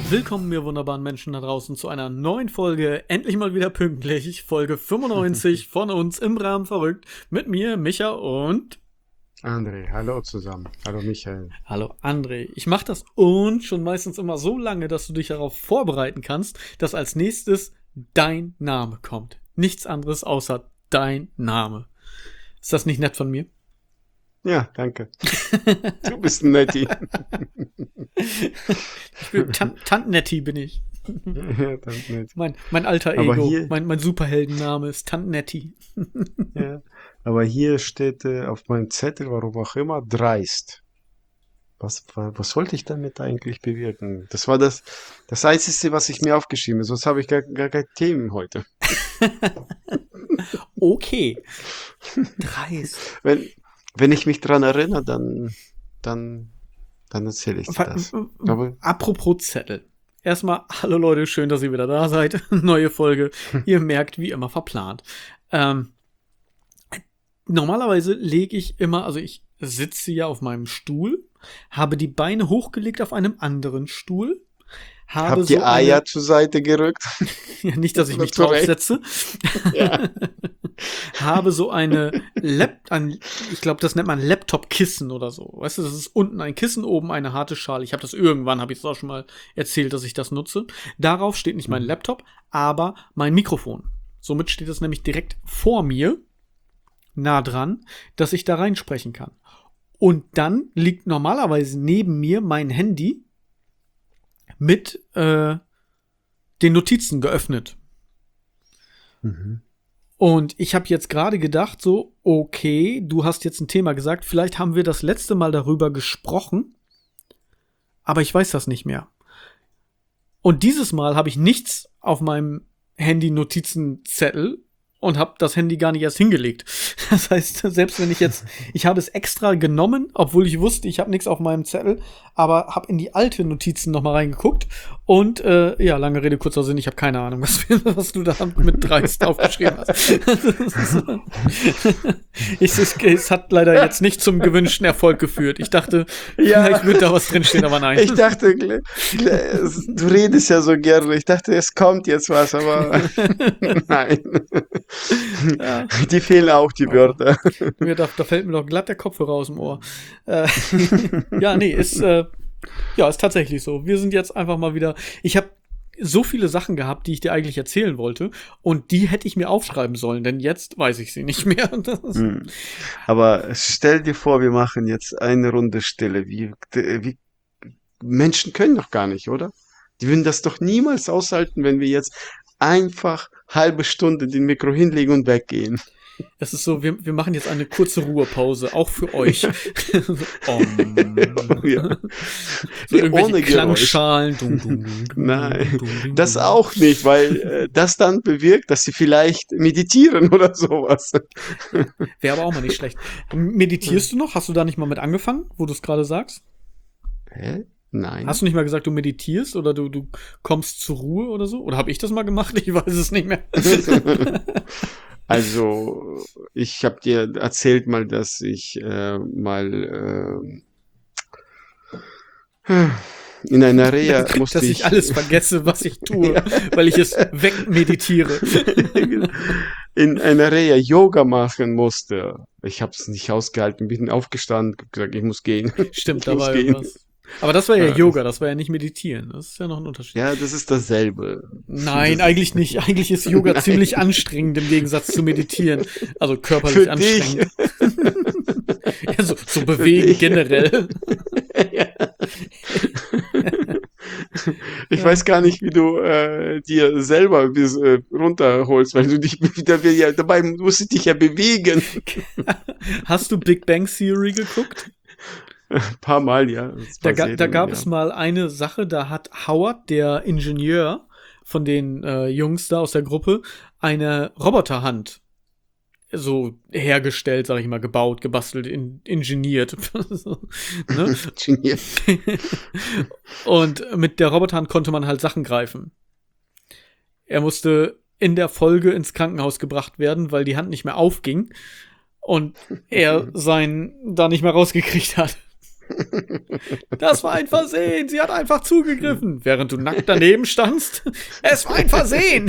Willkommen, ihr wunderbaren Menschen da draußen, zu einer neuen Folge, endlich mal wieder pünktlich, Folge 95 von uns im Rahmen verrückt, mit mir, Micha und André, hallo zusammen. Hallo Michael. Hallo André. Ich mache das und schon meistens immer so lange, dass du dich darauf vorbereiten kannst, dass als nächstes dein Name kommt. Nichts anderes außer dein Name. Ist das nicht nett von mir? Ja, danke. Du bist ein Netti. Tant-Netti bin ich. Ja, Tant-Netti. Mein alter Aber Ego, hier- mein Superheldenname ist Tant-Netti. Ja, aber hier steht auf meinem Zettel, warum auch immer, dreist. Was wollte ich damit eigentlich bewirken? Das war das Einzige, was ich mir aufgeschrieben habe. Sonst habe ich gar keine Themen heute. Okay. Dreist. Wenn ich mich dran erinnere, dann erzähle ich dir das. Aber Apropos Zettel. Erstmal, hallo Leute, schön, dass ihr wieder da seid. Neue Folge. Ihr merkt, wie immer verplant. Normalerweise lege ich immer, also ich sitze ja auf meinem Stuhl, habe die Beine hochgelegt auf einem anderen Stuhl, habe hab die Eier zur Seite gerückt. ja, nicht, dass ich mich Zurecht. draufsetze, Ja. habe so ich glaube, das nennt man Laptop-Kissen oder so. Weißt du, das ist unten ein Kissen, oben eine harte Schale. Ich habe das irgendwann, habe ich es auch schon mal erzählt, dass ich das nutze. Darauf steht nicht mein Laptop, aber mein Mikrofon. Somit steht es nämlich direkt vor mir, nah dran, dass ich da reinsprechen kann. Und dann liegt normalerweise neben mir mein Handy mit den Notizen geöffnet. Mhm. Und ich habe jetzt gerade gedacht, so, okay, du hast jetzt ein Thema gesagt, vielleicht haben wir das letzte Mal darüber gesprochen, aber ich weiß das nicht mehr. Und dieses Mal habe ich nichts auf meinem Handy-Notizenzettel und habe das Handy gar nicht erst hingelegt. Das heißt, selbst wenn ich habe es extra genommen, obwohl ich wusste, ich habe nichts auf meinem Zettel, aber habe in die alte Notizen noch mal reingeguckt und ja, lange Rede, kurzer Sinn, ich habe keine Ahnung, was du da mit dreist aufgeschrieben hast. Es hat leider jetzt nicht zum gewünschten Erfolg geführt. Ich dachte, vielleicht wird da was drinstehen, aber nein. Ich dachte, du redest ja so gerne. Ich dachte, es kommt jetzt was, aber nein. Ja. Die fehlen auch, die Wörter. Da fällt mir doch glatt der Kopfhörer aus dem Ohr. Ja, nee, ist tatsächlich so. Wir sind jetzt einfach mal wieder. Ich habe so viele Sachen gehabt, die ich dir eigentlich erzählen wollte, und die hätte ich mir aufschreiben sollen, denn jetzt weiß ich sie nicht mehr. Aber stell dir vor, wir machen jetzt eine Runde Stille. Wie Menschen können doch gar nicht, oder? Die würden das doch niemals aushalten, wenn wir jetzt einfach halbe Stunde den Mikro hinlegen und weggehen. Es ist so, wir machen jetzt eine kurze Ruhepause, auch für euch. Ja. So irgendwelche Ohne Geräusch. Klangschalen. Nein, das auch nicht, weil das dann bewirkt, dass sie vielleicht meditieren oder sowas. Wäre aber auch mal nicht schlecht. Meditierst du noch? Hast du da nicht mal mit angefangen, wo du es gerade sagst? Hä? Nein. Hast du nicht mal gesagt, du meditierst oder du kommst zur Ruhe oder so? Oder habe ich das mal gemacht? Ich weiß es nicht mehr. Also, ich habe dir erzählt mal, dass ich in einer Reha musste Dass ich alles vergesse, was ich tue, Ja. weil ich es wegmeditiere. in einer Reha Yoga machen musste. Ich habe es nicht ausgehalten, bin aufgestanden, hab gesagt, ich muss gehen. Stimmt, Ich da muss war gehen. irgendwas. Aber das war ja Ja. Yoga, das war ja nicht Meditieren. Das ist ja noch ein Unterschied. Ja, das ist dasselbe. Nein, Das- eigentlich nicht. Eigentlich ist Yoga Nein. ziemlich anstrengend im Gegensatz zu Meditieren. Also körperlich Für anstrengend. dich. Ja, so bewegen dich. generell. Ja. Ich weiß gar nicht, wie du dir selber runterholst, weil du dich dabei musst du dich ja bewegen. Hast du Big Bang Theory geguckt? Ein paar Mal, ja. Da gab es mal eine Sache, da hat Howard, der Ingenieur von den Jungs da aus der Gruppe, eine Roboterhand so hergestellt, sag ich mal, gebaut, gebastelt, ingeniert. So, ne? Genial. Und mit der Roboterhand konnte man halt Sachen greifen. Er musste in der Folge ins Krankenhaus gebracht werden, weil die Hand nicht mehr aufging und er seinen da nicht mehr rausgekriegt hat. Das war ein Versehen. Sie hat einfach zugegriffen, während du nackt daneben standst. Es war ein Versehen.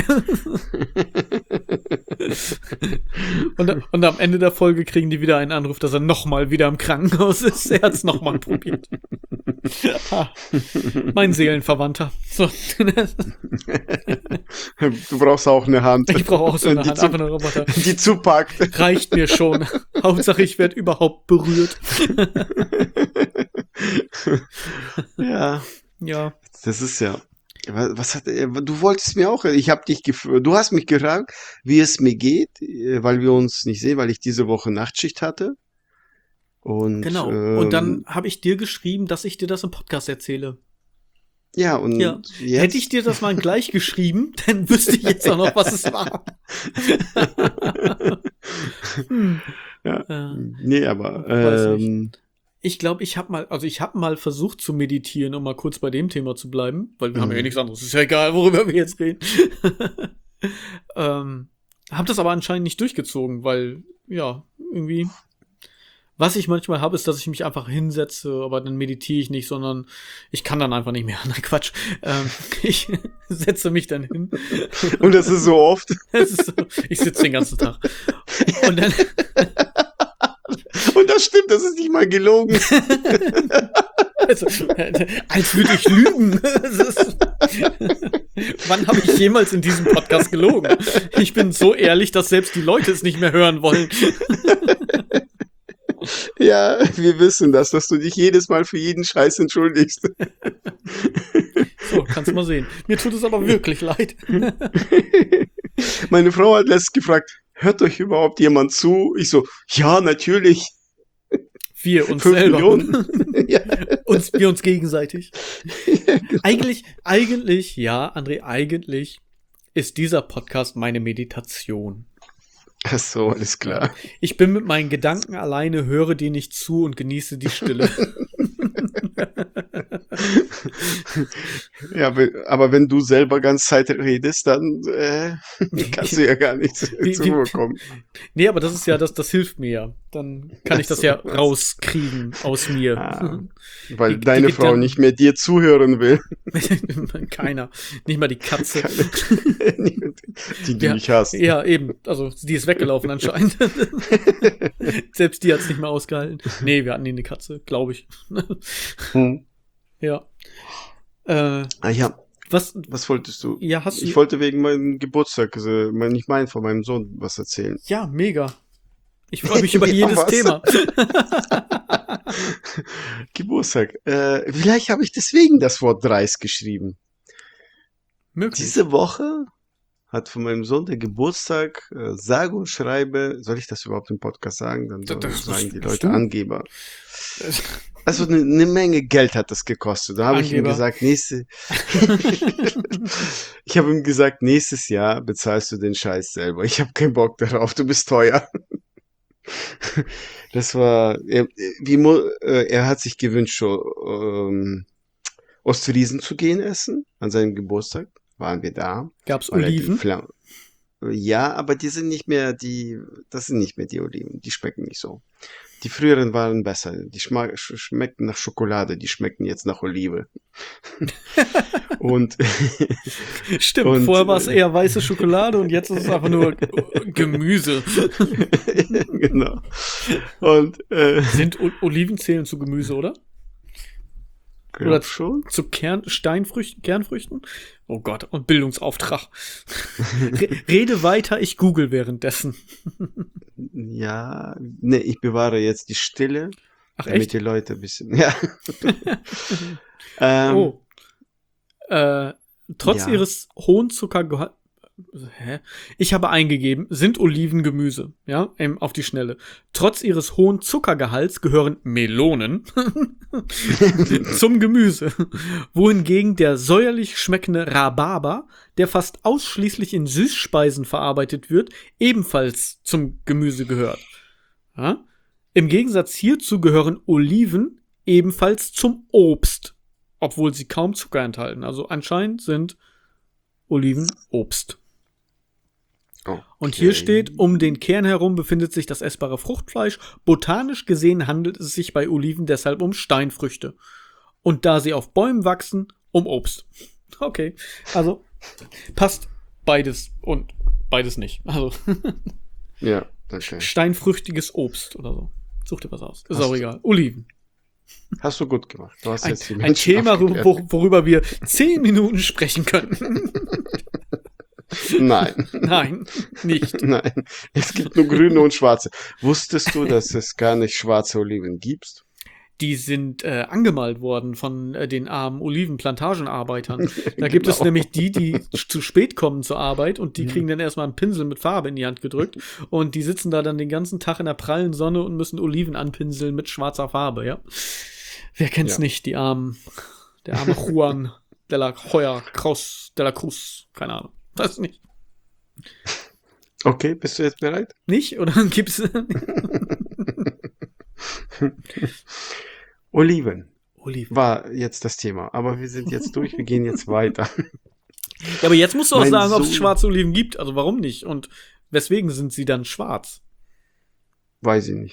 Und am Ende der Folge kriegen die wieder einen Anruf, dass er nochmal wieder im Krankenhaus ist. Er hat es nochmal probiert. Mein Seelenverwandter. So. Du brauchst auch eine Hand. Ich brauche auch so eine Hand, einfach eine Roboter. Die zupackt. Reicht mir schon. Hauptsache, ich werde überhaupt berührt. Ja. Ja. Das ist ja. Du wolltest mir auch, du hast mich gefragt, wie es mir geht, weil wir uns nicht sehen, weil ich diese Woche Nachtschicht hatte. Und, Genau. Und dann habe ich dir geschrieben, dass ich dir das im Podcast erzähle. Ja, und ja. Jetzt? Hätte ich dir das mal gleich geschrieben, dann wüsste ich jetzt auch noch, was es war. Ja. Nee, aber ich glaube, ich habe mal versucht zu meditieren, um mal kurz bei dem Thema zu bleiben, weil wir haben ja nichts anderes. Ist ja egal, worüber wir jetzt reden. Hab das aber anscheinend nicht durchgezogen, weil, ja, irgendwie. Was ich manchmal habe, ist, dass ich mich einfach hinsetze, aber dann meditiere ich nicht, sondern ich kann dann einfach nicht mehr. Nein, Quatsch. Ich setze mich dann hin. Und das ist so oft. Ich sitze den ganzen Tag. Und dann. Und das stimmt, das ist nicht mal gelogen. Also, als würde ich lügen. Wann habe ich jemals in diesem Podcast gelogen? Ich bin so ehrlich, dass selbst die Leute es nicht mehr hören wollen. Ja, wir wissen das, dass du dich jedes Mal für jeden Scheiß entschuldigst. So, kannst du mal sehen. Mir tut es aber wirklich leid. Meine Frau hat letztens gefragt, hört euch überhaupt jemand zu? Ich so, ja, natürlich. Wir uns 5 selber. Millionen. Ja. Wir uns gegenseitig. Ja, genau. Eigentlich, ja, André, eigentlich ist dieser Podcast meine Meditation. Ach so, alles klar. Ich bin mit meinen Gedanken alleine, höre dir nicht zu und genieße die Stille. Ja, aber wenn du selber ganz Zeit redest, dann kannst du ja gar nicht zur Ruhe kommen. Nee, aber das ist ja, das hilft mir ja. Dann kann ich das ja rauskriegen aus mir. Ah, weil deine Frau nicht mehr dir zuhören will. Keiner. Nicht mal die Katze. Die du nicht hast. Ja, eben. Also, die ist weggelaufen anscheinend. Selbst die hat es nicht mehr ausgehalten. Nee, wir hatten nie eine Katze, glaube ich. Ja. Ja. Was wolltest du? Ja, ich wollte wegen meinem Geburtstag, von meinem Sohn was erzählen. Ja, mega. Ich freue mich über jedes Thema. Geburtstag. Vielleicht habe ich deswegen das Wort dreist geschrieben. Möglich. Diese Woche hat von meinem Sohn der Geburtstag, sage und schreibe, soll ich das überhaupt im Podcast sagen? Dann sagen die Leute Angeber. Also eine Menge Geld hat das gekostet. Da habe ich ihm gesagt, ich habe ihm gesagt, nächstes Jahr bezahlst du den Scheiß selber. Ich habe keinen Bock darauf, du bist teuer. Das war, er hat sich gewünscht, Ostfriesen zu gehen essen an seinem Geburtstag. Waren wir da. Gab's Oliven? Ja, aber das sind nicht mehr die Oliven. Die schmecken nicht so. Die früheren waren besser. Die schmeckten nach Schokolade, die schmecken jetzt nach Olive. Und stimmt, vorher war es eher weiße Schokolade und jetzt ist es einfach nur Gemüse. Genau. Und sind Oliven zählen zu Gemüse, oder? Oder schon? Zu Kernfrüchten? Oh Gott, und Bildungsauftrag. Rede weiter, ich google währenddessen. Ja, ne, ich bewahre jetzt die Stille. Ach, damit echt? Die Leute ein bisschen, ja. Trotz ihres hohen Zuckergehalts. Ich habe eingegeben, sind Oliven Gemüse, ja, auf die Schnelle. Trotz ihres hohen Zuckergehalts gehören Melonen zum Gemüse, wohingegen der säuerlich schmeckende Rhabarber, der fast ausschließlich in Süßspeisen verarbeitet wird, ebenfalls zum Gemüse gehört. Ja? Im Gegensatz hierzu gehören Oliven ebenfalls zum Obst, obwohl sie kaum Zucker enthalten. Also anscheinend sind Oliven Obst. Und hier Okay. steht, um den Kern herum befindet sich das essbare Fruchtfleisch. Botanisch gesehen handelt es sich bei Oliven deshalb um Steinfrüchte. Und da sie auf Bäumen wachsen, um Obst. Okay, also passt beides und beides nicht. Also Ja, okay. steinfrüchtiges Obst oder so. Such dir was aus. Ist Hast auch du- egal. Oliven. Hast du gut gemacht. Du hast Ein, jetzt die ein Menschen Thema, aufgeklärt. worüber wir 10 Minuten sprechen könnten. Nein, Nein, nicht. nein. Es gibt nur grüne und schwarze. Wusstest du, dass es gar nicht schwarze Oliven gibt? Die sind angemalt worden von den armen Olivenplantagenarbeitern. Da gibt es Genau. nämlich die zu spät kommen zur Arbeit und die kriegen dann erstmal einen Pinsel mit Farbe in die Hand gedrückt und die sitzen da dann den ganzen Tag in der prallen Sonne und müssen Oliven anpinseln mit schwarzer Farbe, ja. Wer kennt's Ja. nicht, der arme Juan de la Hoya Kraus de la Cruz, keine Ahnung. Weiß nicht. Okay, bist du jetzt bereit? Nicht? Oder gibt's Oliven Oliven? war jetzt das Thema, aber wir sind jetzt durch, wir gehen jetzt weiter. Ja, aber jetzt musst du auch Mein sagen, ob es Sohn- schwarze Oliven gibt. Also warum nicht? Und weswegen sind sie dann schwarz? Weiß ich nicht.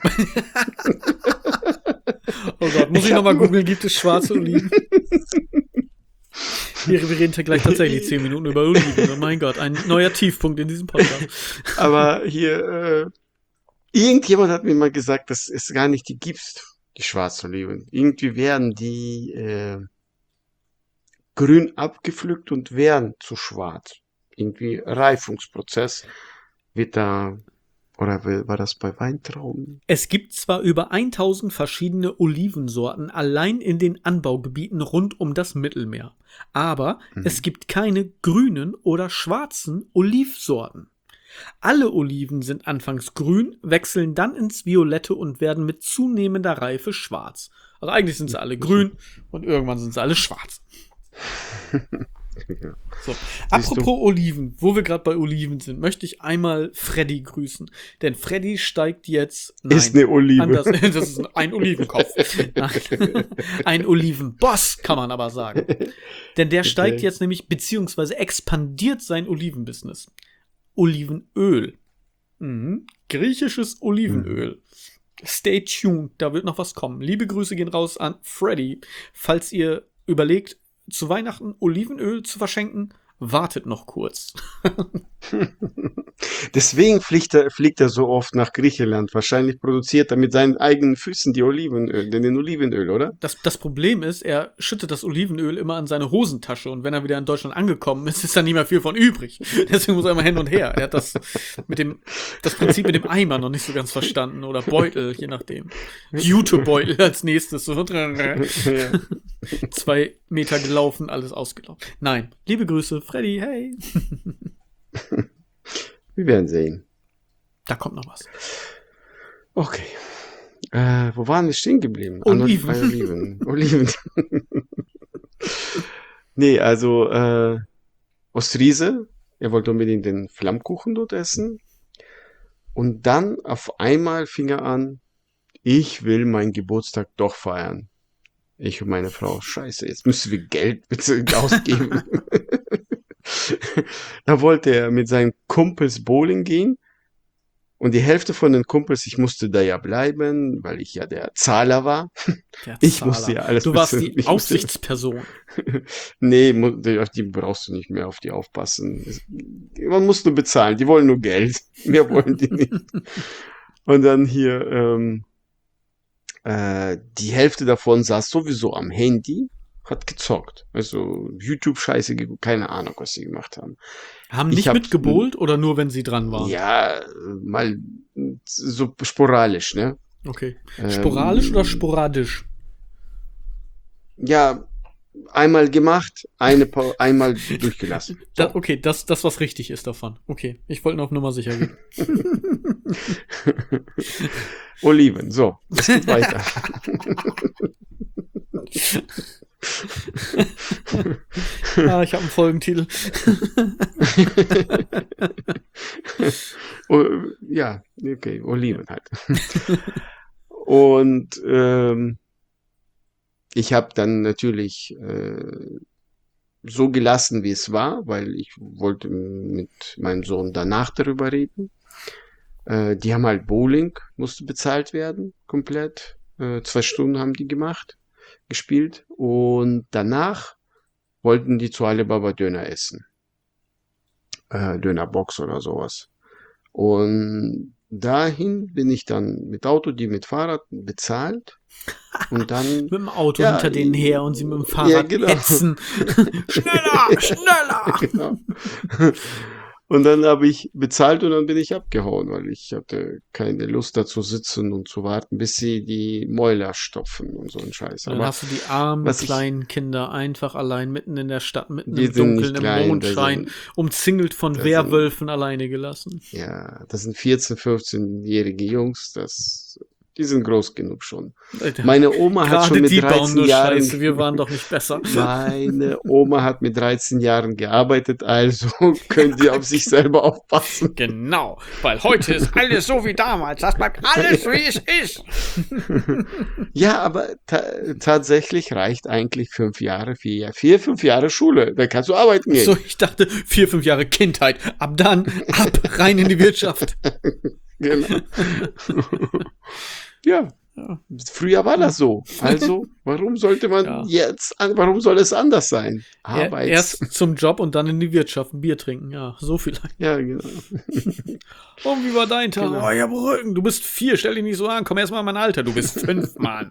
Oh Gott, muss ich Ich hab nochmal nur- googeln, gibt es schwarze Oliven? Wir reden hier gleich tatsächlich 10 Minuten über Oliven. Oh mein Gott, ein neuer Tiefpunkt in diesem Podcast. Aber hier, irgendjemand hat mir mal gesagt, dass es gar nicht die gibt, die Schwarzoliven. Irgendwie werden die grün abgepflückt und werden zu schwarz. Irgendwie Reifungsprozess wird da, oder war das bei Weintrauben? Es gibt zwar über 1000 verschiedene Olivensorten allein in den Anbaugebieten rund um das Mittelmeer, aber es gibt keine grünen oder schwarzen Olivsorten. Alle Oliven sind anfangs grün, wechseln dann ins Violette und werden mit zunehmender Reife schwarz. Also eigentlich sind sie alle grün und irgendwann sind sie alle schwarz. Ja. So. du? Apropos Oliven, wo wir gerade bei Oliven sind, möchte ich einmal Freddy grüßen. Denn Freddy steigt jetzt. Nein, Ist eine Olive. anders. Das ist ein Olivenkopf. Nein. Ein Olivenboss, kann man aber sagen. Denn der steigt Okay. jetzt nämlich, beziehungsweise expandiert sein Olivenbusiness. Olivenöl. Griechisches Olivenöl. Stay tuned, da wird noch was kommen. Liebe Grüße gehen raus an Freddy. Falls ihr überlegt, zu Weihnachten Olivenöl zu verschenken, wartet noch kurz. Deswegen fliegt er so oft nach Griechenland. Wahrscheinlich produziert er mit seinen eigenen Füßen den Olivenöl, oder? Das Problem ist, er schüttet das Olivenöl immer in seine Hosentasche und wenn er wieder in Deutschland angekommen ist, ist da nicht mehr viel von übrig. Deswegen muss er immer hin und her. Er hat das Prinzip mit dem Eimer noch nicht so ganz verstanden oder Beutel, je nachdem. Jutebeutel als nächstes. So. Ja. 2 Meter gelaufen, alles ausgelaufen. Nein, liebe Grüße, Freddy, hey. Wir werden sehen. Da kommt noch was. Okay. Wo waren wir stehen geblieben? Oliven. Bei Oliven. Oliven. Nee, also Ostfriese, er wollte unbedingt den Flammkuchen dort essen. Und dann auf einmal fing er an, ich will meinen Geburtstag doch feiern. Ich und meine Frau, scheiße, jetzt müssen wir Geld bitte ausgeben. Da wollte er mit seinen Kumpels bowling gehen. Und die Hälfte von den Kumpels, ich musste da ja bleiben, weil ich ja der Zahler war. Der Ich Zahler. musste ja alles Du warst bezahlen. die Ich musste- Aufsichtsperson. Nee, auf die brauchst du nicht mehr auf die aufpassen. Man muss nur bezahlen. Die wollen nur Geld. Mehr wollen die nicht. Und dann hier, die Hälfte davon saß sowieso am Handy, hat gezockt. Also YouTube-Scheiße, keine Ahnung, was sie gemacht haben. Haben Ich nicht hab- mitgebowlt oder nur, wenn sie dran waren? Ja, mal so sporadisch, ne? Okay. Sporadisch oder sporadisch? Ja, einmal gemacht, einmal durchgelassen. So. Okay, das, was richtig ist davon. Okay, ich wollte nur auf Nummer sicher gehen. Oliven, so, es geht weiter. Ich habe einen Folgentitel. Ja, okay, Oliven halt. Und ich habe dann natürlich so gelassen, wie es war, weil ich wollte mit meinem Sohn danach darüber reden. Die haben halt Bowling, musste bezahlt werden, komplett. 2 Stunden haben die gespielt. Und danach wollten die zu Alibaba Döner essen. Dönerbox oder sowas. Und dahin bin ich dann mit Auto, die mit Fahrrad bezahlt. Und dann, Mit dem Auto ja, hinter denen her und sie mit dem ja, Fahrrad genau. hetzen. Schneller, schneller! Genau. Und dann habe ich bezahlt und dann bin ich abgehauen, weil ich hatte keine Lust da zu sitzen und zu warten, bis sie die Mäuler stopfen und so ein Scheiß. Und dann Aber hast du die armen was ich, kleinen Kinder einfach allein mitten in der Stadt, mitten die im sind Dunkeln, nicht im klein, Mondschein, umzingelt von das sind, Werwölfen alleine gelassen. ja, das sind 14-, 15-jährige Jungs, die sind groß genug schon. Meine Oma hat schon Gerade mit die bauen 13 nur Jahren, Scheiße, wir waren doch nicht besser. meine Oma hat mit 13 Jahren gearbeitet, also können die auf sich selber aufpassen. Genau, weil heute ist alles so wie damals. Das bleibt alles, wie es ist. Ja, aber tatsächlich reicht eigentlich 5 Jahre, 4, 5 Jahre Schule. Da kannst du arbeiten So, gehen. ich dachte, 4, 5 Jahre Kindheit. Ab dann, ab rein in die Wirtschaft. Genau. Ja, Ja, früher war das so. Also, warum sollte man ja. warum soll es anders sein? Erst zum Job und dann in die Wirtschaft ein Bier trinken. Ja, so vielleicht. Ja, genau. Und wie war dein Tag? Genau. Oh, ich hab Rücken. Du bist 4, stell dich nicht so an. Komm erst mal in mein Alter. Du bist 5, Mann.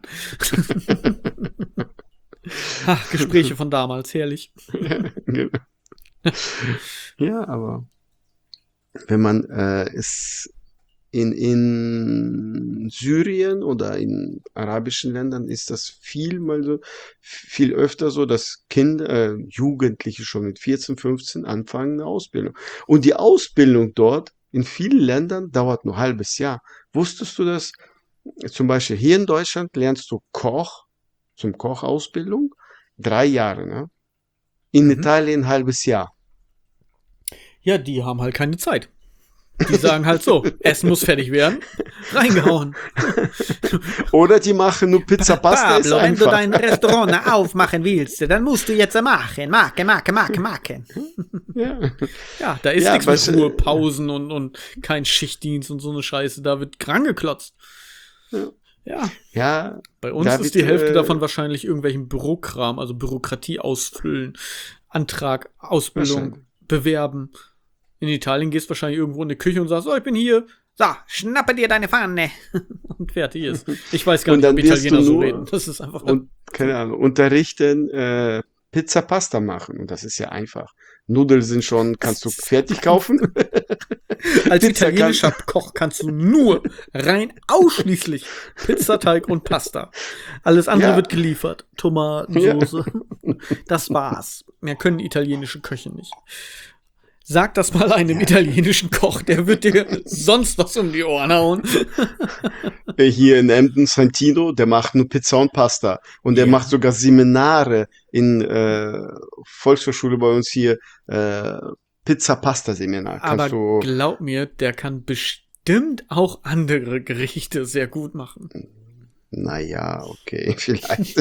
Ach, Gespräche von damals, herrlich. Ja, genau. Ja, aber wenn man es in Syrien oder in arabischen Ländern ist das viel öfter so, dass Kinder, Jugendliche schon mit 14, 15 anfangen eine Ausbildung. Und die Ausbildung dort in vielen Ländern dauert nur ein halbes Jahr. Wusstest du das? Zum Beispiel hier in Deutschland lernst du zum Kochausbildung 3 Jahre, ne? In Mhm. Italien ein halbes Jahr. Ja, die haben halt keine Zeit. Die sagen halt so, Essen muss fertig werden. Reingehauen. Oder die machen nur Pizza Pasta, ist Pablo, wenn du einfach. dein Restaurant aufmachen willst, dann musst du jetzt machen. Machen. Ja, Ja, da ist ja, nichts mit was, Ruhe, Pausen und kein Schichtdienst und so eine Scheiße. Da wird rangeklotzt. ja, Ja, ja, bei uns da ist wird, die Hälfte davon wahrscheinlich irgendwelchen Bürokram, also Bürokratie ausfüllen, Antrag, Ausbildung, wahrscheinlich. bewerben. In Italien gehst du wahrscheinlich irgendwo in die Küche und sagst, oh, ich bin hier. So, schnappe dir deine Pfanne. Und fertig ist. Ich weiß gar Und nicht, ob dann wirst Italiener du so nur reden. Das ist einfach. und keine Ahnung, unterrichten, Pizza Pasta machen. Und das ist ja einfach. Nudeln sind schon, kannst du fertig kaufen. Als Pizza italienischer Koch kannst du nur rein ausschließlich Pizzateig und Pasta. Alles andere Ja, wird geliefert. ja, Tomatensoße. Das war's. Mehr können italienische Köche nicht. Sag das mal einem italienischen Koch, der wird dir sonst was um die Ohren hauen. hier in Emden, Santino, der macht nur Pizza und Pasta. Und der macht Ja, sogar Seminare in Volkshochschule bei uns hier, Pizza-Pasta-Seminar. Kannst aber du, glaub mir, der kann bestimmt auch andere Gerichte sehr gut machen. naja, okay, vielleicht.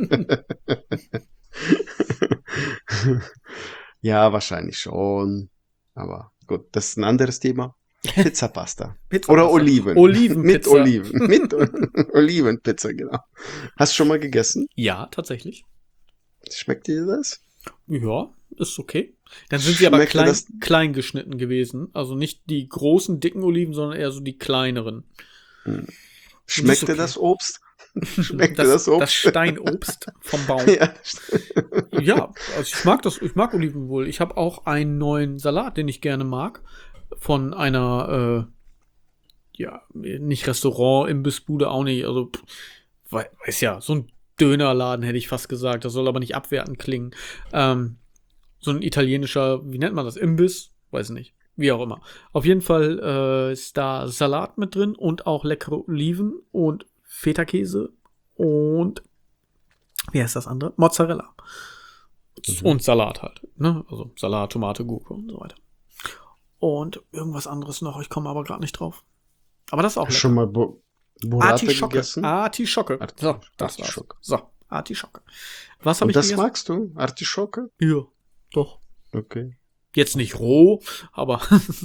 Ja, wahrscheinlich schon. Aber gut, das ist ein anderes Thema. Pizza-Pasta. Oder Pizzapasta. Oliven. Mit Olivenpizza. Oliven. Mit Olivenpizza, genau. Hast du schon mal gegessen? Ja, tatsächlich. Schmeckt dir das? Ja, ist okay. Dann sind sie aber Schmeckt dir das? klein geschnitten gewesen. Also nicht die großen, dicken Oliven, sondern eher so die kleineren. Hm. Das ist Schmeckt dir okay. das Obst? Schmeckt dir Das das Obst? Steinobst vom Baum. Ja. Ja, also ich mag das, ich mag Oliven wohl. Ich habe auch einen neuen Salat, den ich gerne mag. Von einer, ja, nicht Restaurant, Imbissbude auch nicht. Also, weiß ja, so ein Dönerladen hätte ich fast gesagt. Das soll aber nicht abwertend klingen. So ein italienischer, wie nennt man das? Imbiss? Weiß nicht. Wie auch immer. Auf jeden Fall ist da Salat mit drin und auch leckere Oliven und Feta-Käse und wie heißt das andere? Mozzarella. Und Salat halt. Ne? Also Salat, Tomate, Gurke und so weiter. Und irgendwas anderes noch. Ich komme aber gerade nicht drauf. Aber das ist auch Hast du lecker. schon mal Burrata Artischocke. gegessen? Artischocke. So, das war's. Artischocke. So, Artischocke. Was habe Und ich das gegessen? magst du? Artischocke? Ja. Doch. Okay. Jetzt nicht roh, aber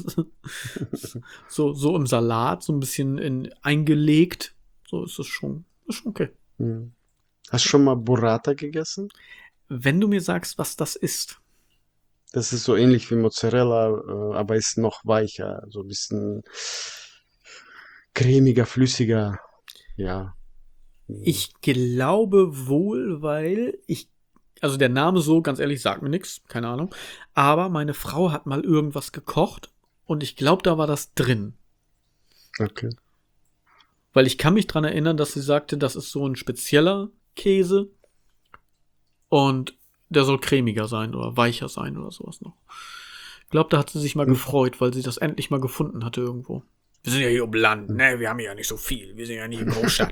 so im Salat, so ein bisschen eingelegt. So ist es schon. Ist schon okay. Hm. Hast du schon mal Burrata gegessen? Wenn du mir sagst, was das ist. Das ist so ähnlich wie Mozzarella, aber ist noch weicher. So ein bisschen cremiger, flüssiger. Ja. Ich glaube wohl, also der Name so, ganz ehrlich, sagt mir nichts, keine Ahnung. Aber meine Frau hat mal irgendwas gekocht und ich glaube, da war das drin. Okay. Weil ich kann mich dran erinnern, dass sie sagte, das ist so ein spezieller Käse und der soll cremiger sein oder weicher sein oder sowas noch. Ich glaube, da hat sie sich mal gefreut, weil sie das endlich mal gefunden hatte irgendwo. Wir sind ja hier im Land, ne? Wir haben ja nicht so viel. Wir sind ja nicht in Großstadt.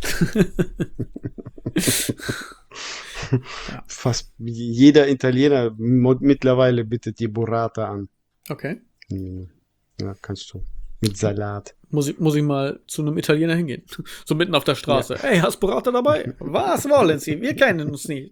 Ja. Fast jeder Italiener mittlerweile bietet die Burrata an. Okay. Ja, kannst du. Mit Salat. Muss ich mal zu einem Italiener hingehen. So mitten auf der Straße. Ja. Ey, hast Burrata dabei? Was wollen Sie? Wir kennen uns nicht.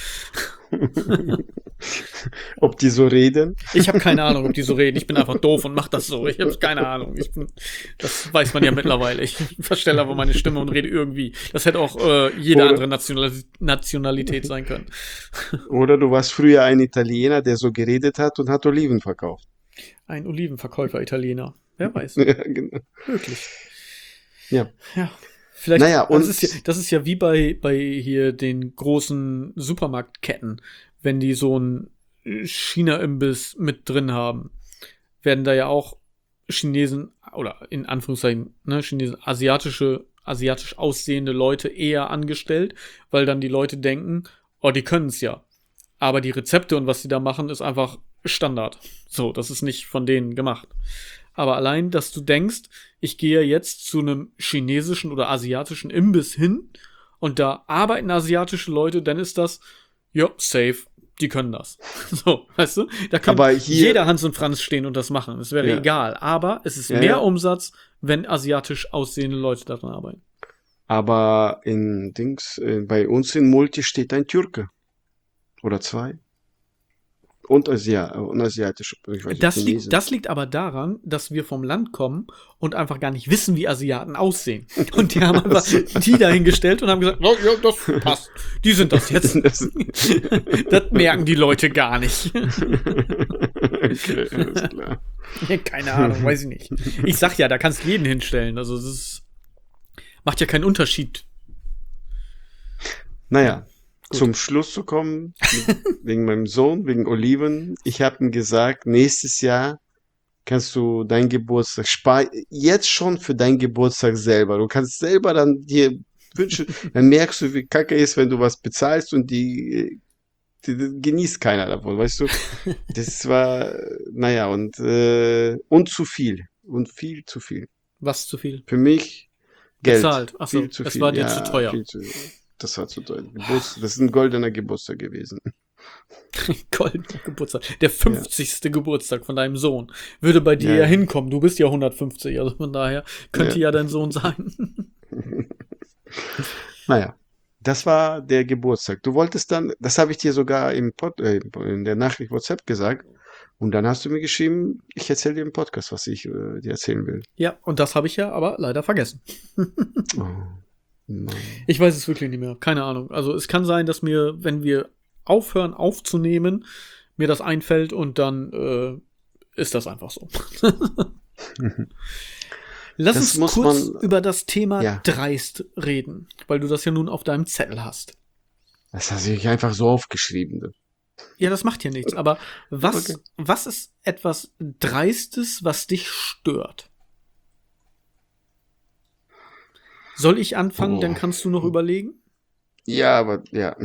Ob die so reden? Ich habe keine Ahnung, ob die so reden. Ich bin einfach doof und mach das so. Ich habe keine Ahnung. Das weiß man ja mittlerweile. Ich verstelle aber meine Stimme und rede irgendwie. Das hätte auch jede andere Nationalität sein können. Oder du warst früher ein Italiener, der so geredet hat und hat Oliven verkauft. Ein Olivenverkäufer Italiener. Wer weiß. Ja, genau. Wirklich. Ja. Vielleicht, naja, und das ist ja wie bei hier den großen Supermarktketten, wenn die so einen China-Imbiss mit drin haben, werden da ja auch Chinesen, oder in Anführungszeichen, ne, Chinesen, asiatisch aussehende Leute eher angestellt, weil dann die Leute denken, oh, die können es ja. Aber die Rezepte und was sie da machen, ist einfach Standard. So, das ist nicht von denen gemacht. Aber allein, dass du denkst, ich gehe jetzt zu einem chinesischen oder asiatischen Imbiss hin und da arbeiten asiatische Leute, dann ist das, ja, safe, die können das. So, weißt du? Da kann jeder Hans und Franz stehen und das machen. Es wäre egal. Aber es ist mehr Umsatz, wenn asiatisch aussehende Leute daran arbeiten. Aber bei uns in Multi steht ein Türke. Oder zwei. Und asiatisch. Das liegt aber daran, dass wir vom Land kommen und einfach gar nicht wissen, wie Asiaten aussehen. Und die haben einfach die dahingestellt und haben gesagt, oh, ja, das passt. Die sind das jetzt. Das merken die Leute gar nicht. Okay, alles klar. Keine Ahnung, weiß ich nicht. Ich sag ja, da kannst du jeden hinstellen. Also macht ja keinen Unterschied. Naja. Gut. Zum Schluss zu kommen, wegen meinem Sohn, wegen Oliven. Ich habe ihm gesagt, nächstes Jahr kannst du deinen Geburtstag jetzt schon für deinen Geburtstag selber. Du kannst selber dann dir wünschen, dann merkst du, wie kacke ist, wenn du was bezahlst und die genießt keiner davon, weißt du? Das war, naja, und zu viel. Und viel zu viel. Was zu viel? Für mich Geld. Bezahlt. Achso, es war dir zu teuer. Das war zu teuer. Das ist ein goldener Geburtstag gewesen. Goldener Geburtstag. Der 50. Geburtstag von deinem Sohn würde bei dir ja hinkommen. Du bist ja 150, also von daher könnte ja dein Sohn sein. Naja, das war der Geburtstag. Du wolltest dann, das habe ich dir sogar in der Nachricht WhatsApp gesagt. Und dann hast du mir geschrieben, ich erzähle dir im Podcast, was ich dir erzählen will. Ja, und das habe ich ja aber leider vergessen. Oh. Nein. Ich weiß es wirklich nicht mehr. Keine Ahnung. Also es kann sein, dass mir, wenn wir aufhören aufzunehmen, mir das einfällt und dann ist das einfach so. Lass uns kurz über das Thema dreist reden, weil du das ja nun auf deinem Zettel hast. Das hast du einfach so aufgeschrieben. Ja, das macht ja nichts. Aber was ist etwas Dreistes, was dich stört? Soll ich anfangen, dann kannst du noch überlegen? Ja, aber ja.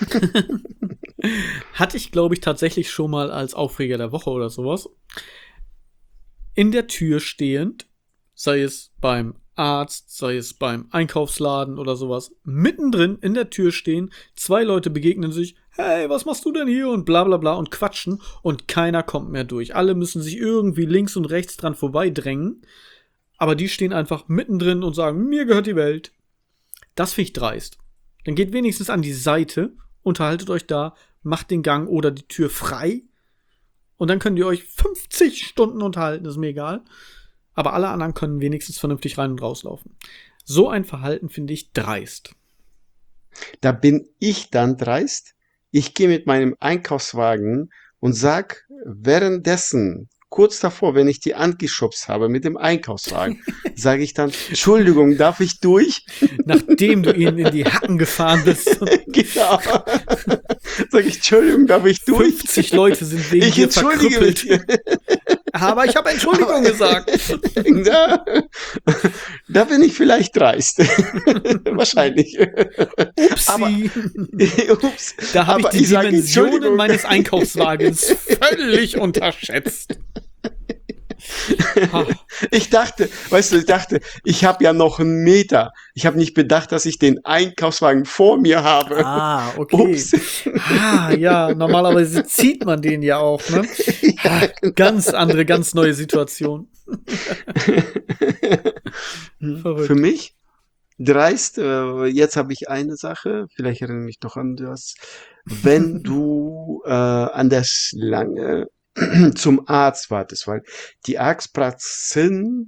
Hatte ich, glaube ich, tatsächlich schon mal als Aufreger der Woche oder sowas. In der Tür stehend, sei es beim Arzt, sei es beim Einkaufsladen oder sowas, mittendrin in der Tür stehen, zwei Leute begegnen sich, hey, was machst du denn hier? Und bla bla bla und quatschen und keiner kommt mehr durch. Alle müssen sich irgendwie links und rechts dran vorbeidrängen. Aber die stehen einfach mittendrin und sagen, mir gehört die Welt. Das finde ich dreist. Dann geht wenigstens an die Seite, unterhaltet euch da, macht den Gang oder die Tür frei Und dann könnt ihr euch 50 Stunden unterhalten, ist mir egal. Aber alle anderen können wenigstens vernünftig rein und rauslaufen. So ein Verhalten finde ich dreist. Da bin ich dann dreist. Ich gehe mit meinem Einkaufswagen und sag währenddessen, kurz davor, wenn ich die angeschubst habe mit dem Einkaufswagen, sage ich dann, Entschuldigung, darf ich durch? Nachdem du ihnen in die Hacken gefahren bist. Genau. Sag ich, Entschuldigung, darf ich durch? 50 Leute sind wegen Ich dir entschuldige mich. verkrüppelt. Aber ich habe Entschuldigung gesagt. Da bin ich vielleicht dreist. Wahrscheinlich. Upsi. Ups. Da habe ich Aber die sage Dimensionen Entschuldigung. meines Einkaufswagens völlig unterschätzt. Ha. Ich dachte, ich habe ja noch einen Meter. Ich habe nicht bedacht, dass ich den Einkaufswagen vor mir habe. Ah, okay. Ups. Ja, normalerweise zieht man den ja auch, ne? Ganz andere, ganz neue Situation. Verrückt. Für mich dreist, jetzt habe ich eine Sache, vielleicht erinnere ich mich doch an das, wenn du an der Schlange zum Arzt wartest, weil die Arztpraxen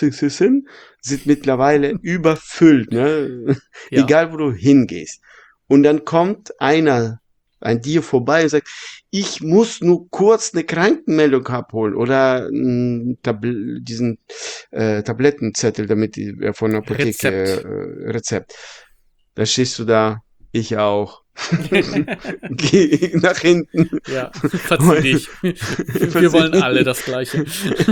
sind mittlerweile überfüllt, ne? Ja. Egal wo du hingehst. Und dann kommt einer an dir vorbei und sagt, ich muss nur kurz eine Krankenmeldung abholen oder diesen Tablettenzettel, damit die von der Apotheke Rezept. Da stehst du da, ich auch. Geh nach hinten. Ja, verzieh dich. Wir wollen alle das Gleiche.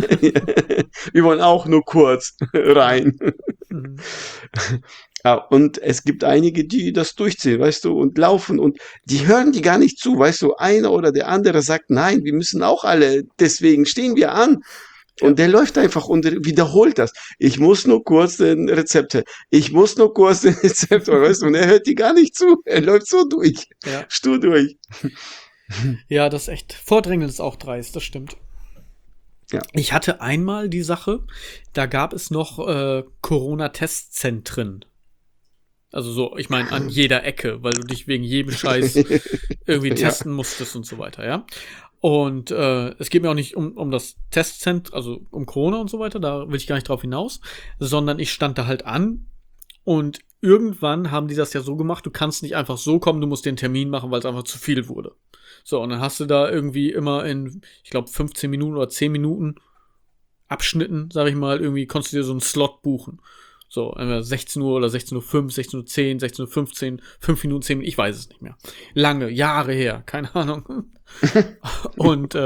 Wir wollen auch nur kurz rein. Mhm. Ja, und es gibt einige, die das durchziehen, weißt du, und laufen und die hören die gar nicht zu, weißt du, einer oder der andere sagt, nein, wir müssen auch alle, deswegen stehen wir an. Und der läuft einfach und wiederholt das. Ich muss nur kurz den Rezept, weißt du, und er hört die gar nicht zu. Er läuft so durch, Ja. stur durch. Ja, das ist echt. Vordrängeln ist auch dreist, das stimmt. Ja. Ich hatte einmal die Sache, da gab es noch Corona-Testzentren. Also so, ich meine, an jeder Ecke, weil du dich wegen jedem Scheiß irgendwie testen musstest und so weiter, ja. Und es geht mir auch nicht um das Testzentrum, also um Corona und so weiter, da will ich gar nicht drauf hinaus, sondern ich stand da halt an und irgendwann haben die das ja so gemacht, du kannst nicht einfach so kommen, du musst den Termin machen, weil es einfach zu viel wurde. So, und dann hast du da irgendwie immer in, ich glaube, 15 Minuten oder 10 Minuten Abschnitten, sag ich mal, irgendwie konntest du dir so einen Slot buchen. So, 16 Uhr oder 16:05 16:10 16:15 5 Minuten, 10 Minuten, ich weiß es nicht mehr. Lange, Jahre her, keine Ahnung. Und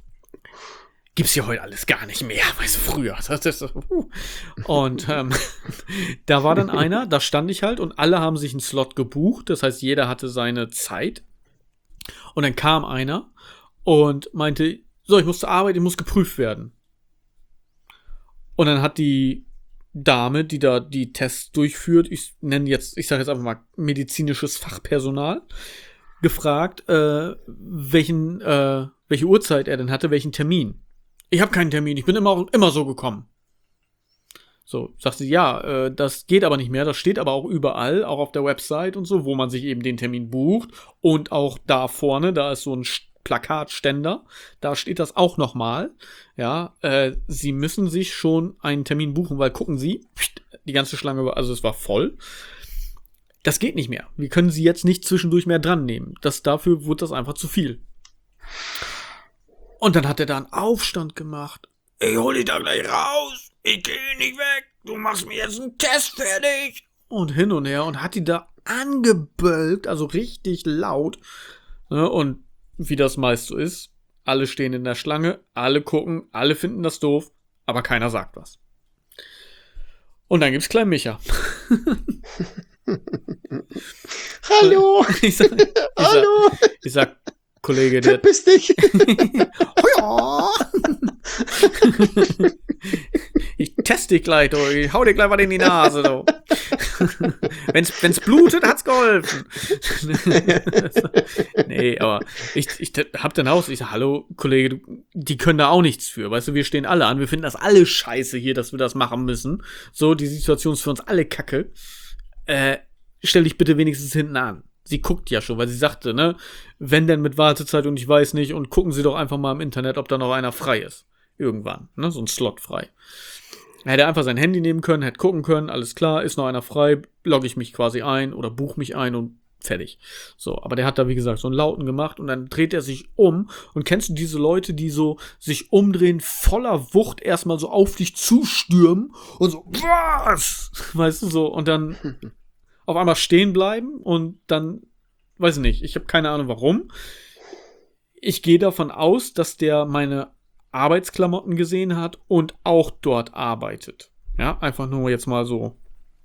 gibt's ja heute alles gar nicht mehr, weißt du, früher. Und da war dann einer, da stand ich halt und alle haben sich einen Slot gebucht, das heißt, jeder hatte seine Zeit. Und dann kam einer und meinte, so, ich muss zur Arbeit, ich muss geprüft werden. Und dann hat die Dame, die da die Tests durchführt, ich sage jetzt einfach mal medizinisches Fachpersonal, gefragt, welche Uhrzeit er denn hatte, welchen Termin. Ich habe keinen Termin, ich bin immer so gekommen. So, sagte sie, ja, das geht aber nicht mehr, das steht aber auch überall, auch auf der Website und so, wo man sich eben den Termin bucht und auch da vorne, da ist so ein Plakatständer, da steht das auch nochmal, ja, Sie müssen sich schon einen Termin buchen, weil gucken Sie, die ganze Schlange war, also es war voll. Das geht nicht mehr. Wir können Sie jetzt nicht zwischendurch mehr dran nehmen. Dafür wurde das einfach zu viel. Und dann hat er da einen Aufstand gemacht. Ich hol dich da gleich raus. Ich gehe nicht weg. Du machst mir jetzt einen Test fertig. Und hin und her und hat die da angebölkt, also richtig laut. Ne, und wie das meist so ist, alle stehen in der Schlange, alle gucken, alle finden das doof, aber keiner sagt was. Und dann gibt's Klein Micha. Hallo! Hallo! Ich sag, Kollege, der... Verpiss dich! Ich teste dich gleich, du. Ich hau dir gleich was in die Nase, du. Wenn's blutet, hat's geholfen. Nee, aber ich hab dann aus, ich sag, hallo, Kollege, die können da auch nichts für, weißt du, wir stehen alle an, wir finden das alle scheiße hier, dass wir das machen müssen. So, die Situation ist für uns alle kacke. Stell dich bitte wenigstens hinten an. Sie guckt ja schon, weil sie sagte, ne, wenn denn mit Wartezeit und ich weiß nicht, und gucken Sie doch einfach mal im Internet, ob da noch einer frei ist. Irgendwann, ne, so ein Slot frei. Er hätte einfach sein Handy nehmen können, hätte gucken können, alles klar, ist noch einer frei, logge ich mich quasi ein oder buche mich ein und fertig. So, aber der hat da, wie gesagt, so einen Lauten gemacht und dann dreht er sich um. Und kennst du diese Leute, die so sich umdrehen, voller Wucht erstmal so auf dich zustürmen und so, was? Weißt du, so, und dann auf einmal stehen bleiben und dann, weiß ich nicht, ich habe keine Ahnung warum. Ich gehe davon aus, dass der meine Arbeitsklamotten gesehen hat und auch dort arbeitet. Ja, einfach nur jetzt mal so,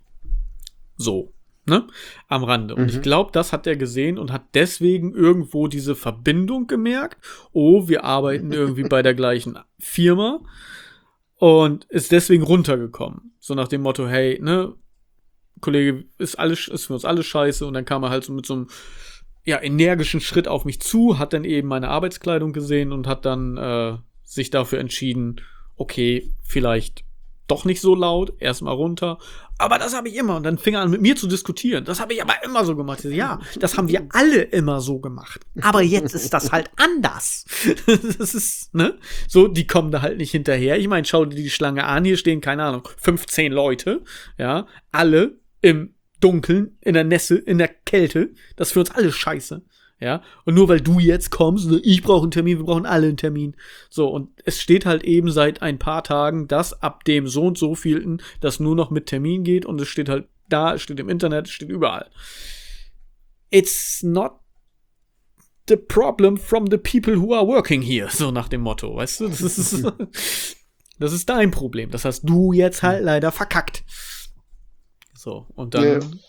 ne, am Rande. Und ich glaube, das hat er gesehen und hat deswegen irgendwo diese Verbindung gemerkt. Oh, wir arbeiten irgendwie bei der gleichen Firma und ist deswegen runtergekommen. So nach dem Motto, hey, ne, Kollege, ist für uns alles scheiße. Und dann kam er halt so mit so einem energischen Schritt auf mich zu, hat dann eben meine Arbeitskleidung gesehen und hat dann sich dafür entschieden, okay, vielleicht doch nicht so laut, erstmal runter. Aber das habe ich immer. Und dann fing er an, mit mir zu diskutieren. Das habe ich aber immer so gemacht. Ja, das haben wir alle immer so gemacht. Aber jetzt ist das halt anders. Das ist, ne? So, die kommen da halt nicht hinterher. Ich meine, schau dir die Schlange an. Hier stehen, keine Ahnung, 15 Leute. Ja, alle im Dunkeln, in der Nässe, in der Kälte. Das ist für uns alle scheiße. Ja, und nur weil du jetzt kommst, ich brauche einen Termin, wir brauchen alle einen Termin. So, und es steht halt eben seit ein paar Tagen, dass ab dem so und so vielten das nur noch mit Termin geht und es steht halt da, es steht im Internet, es steht überall. It's not the problem from the people who are working here, so nach dem Motto, weißt du? Das ist dein Problem. Das hast du jetzt halt leider verkackt. So, und dann,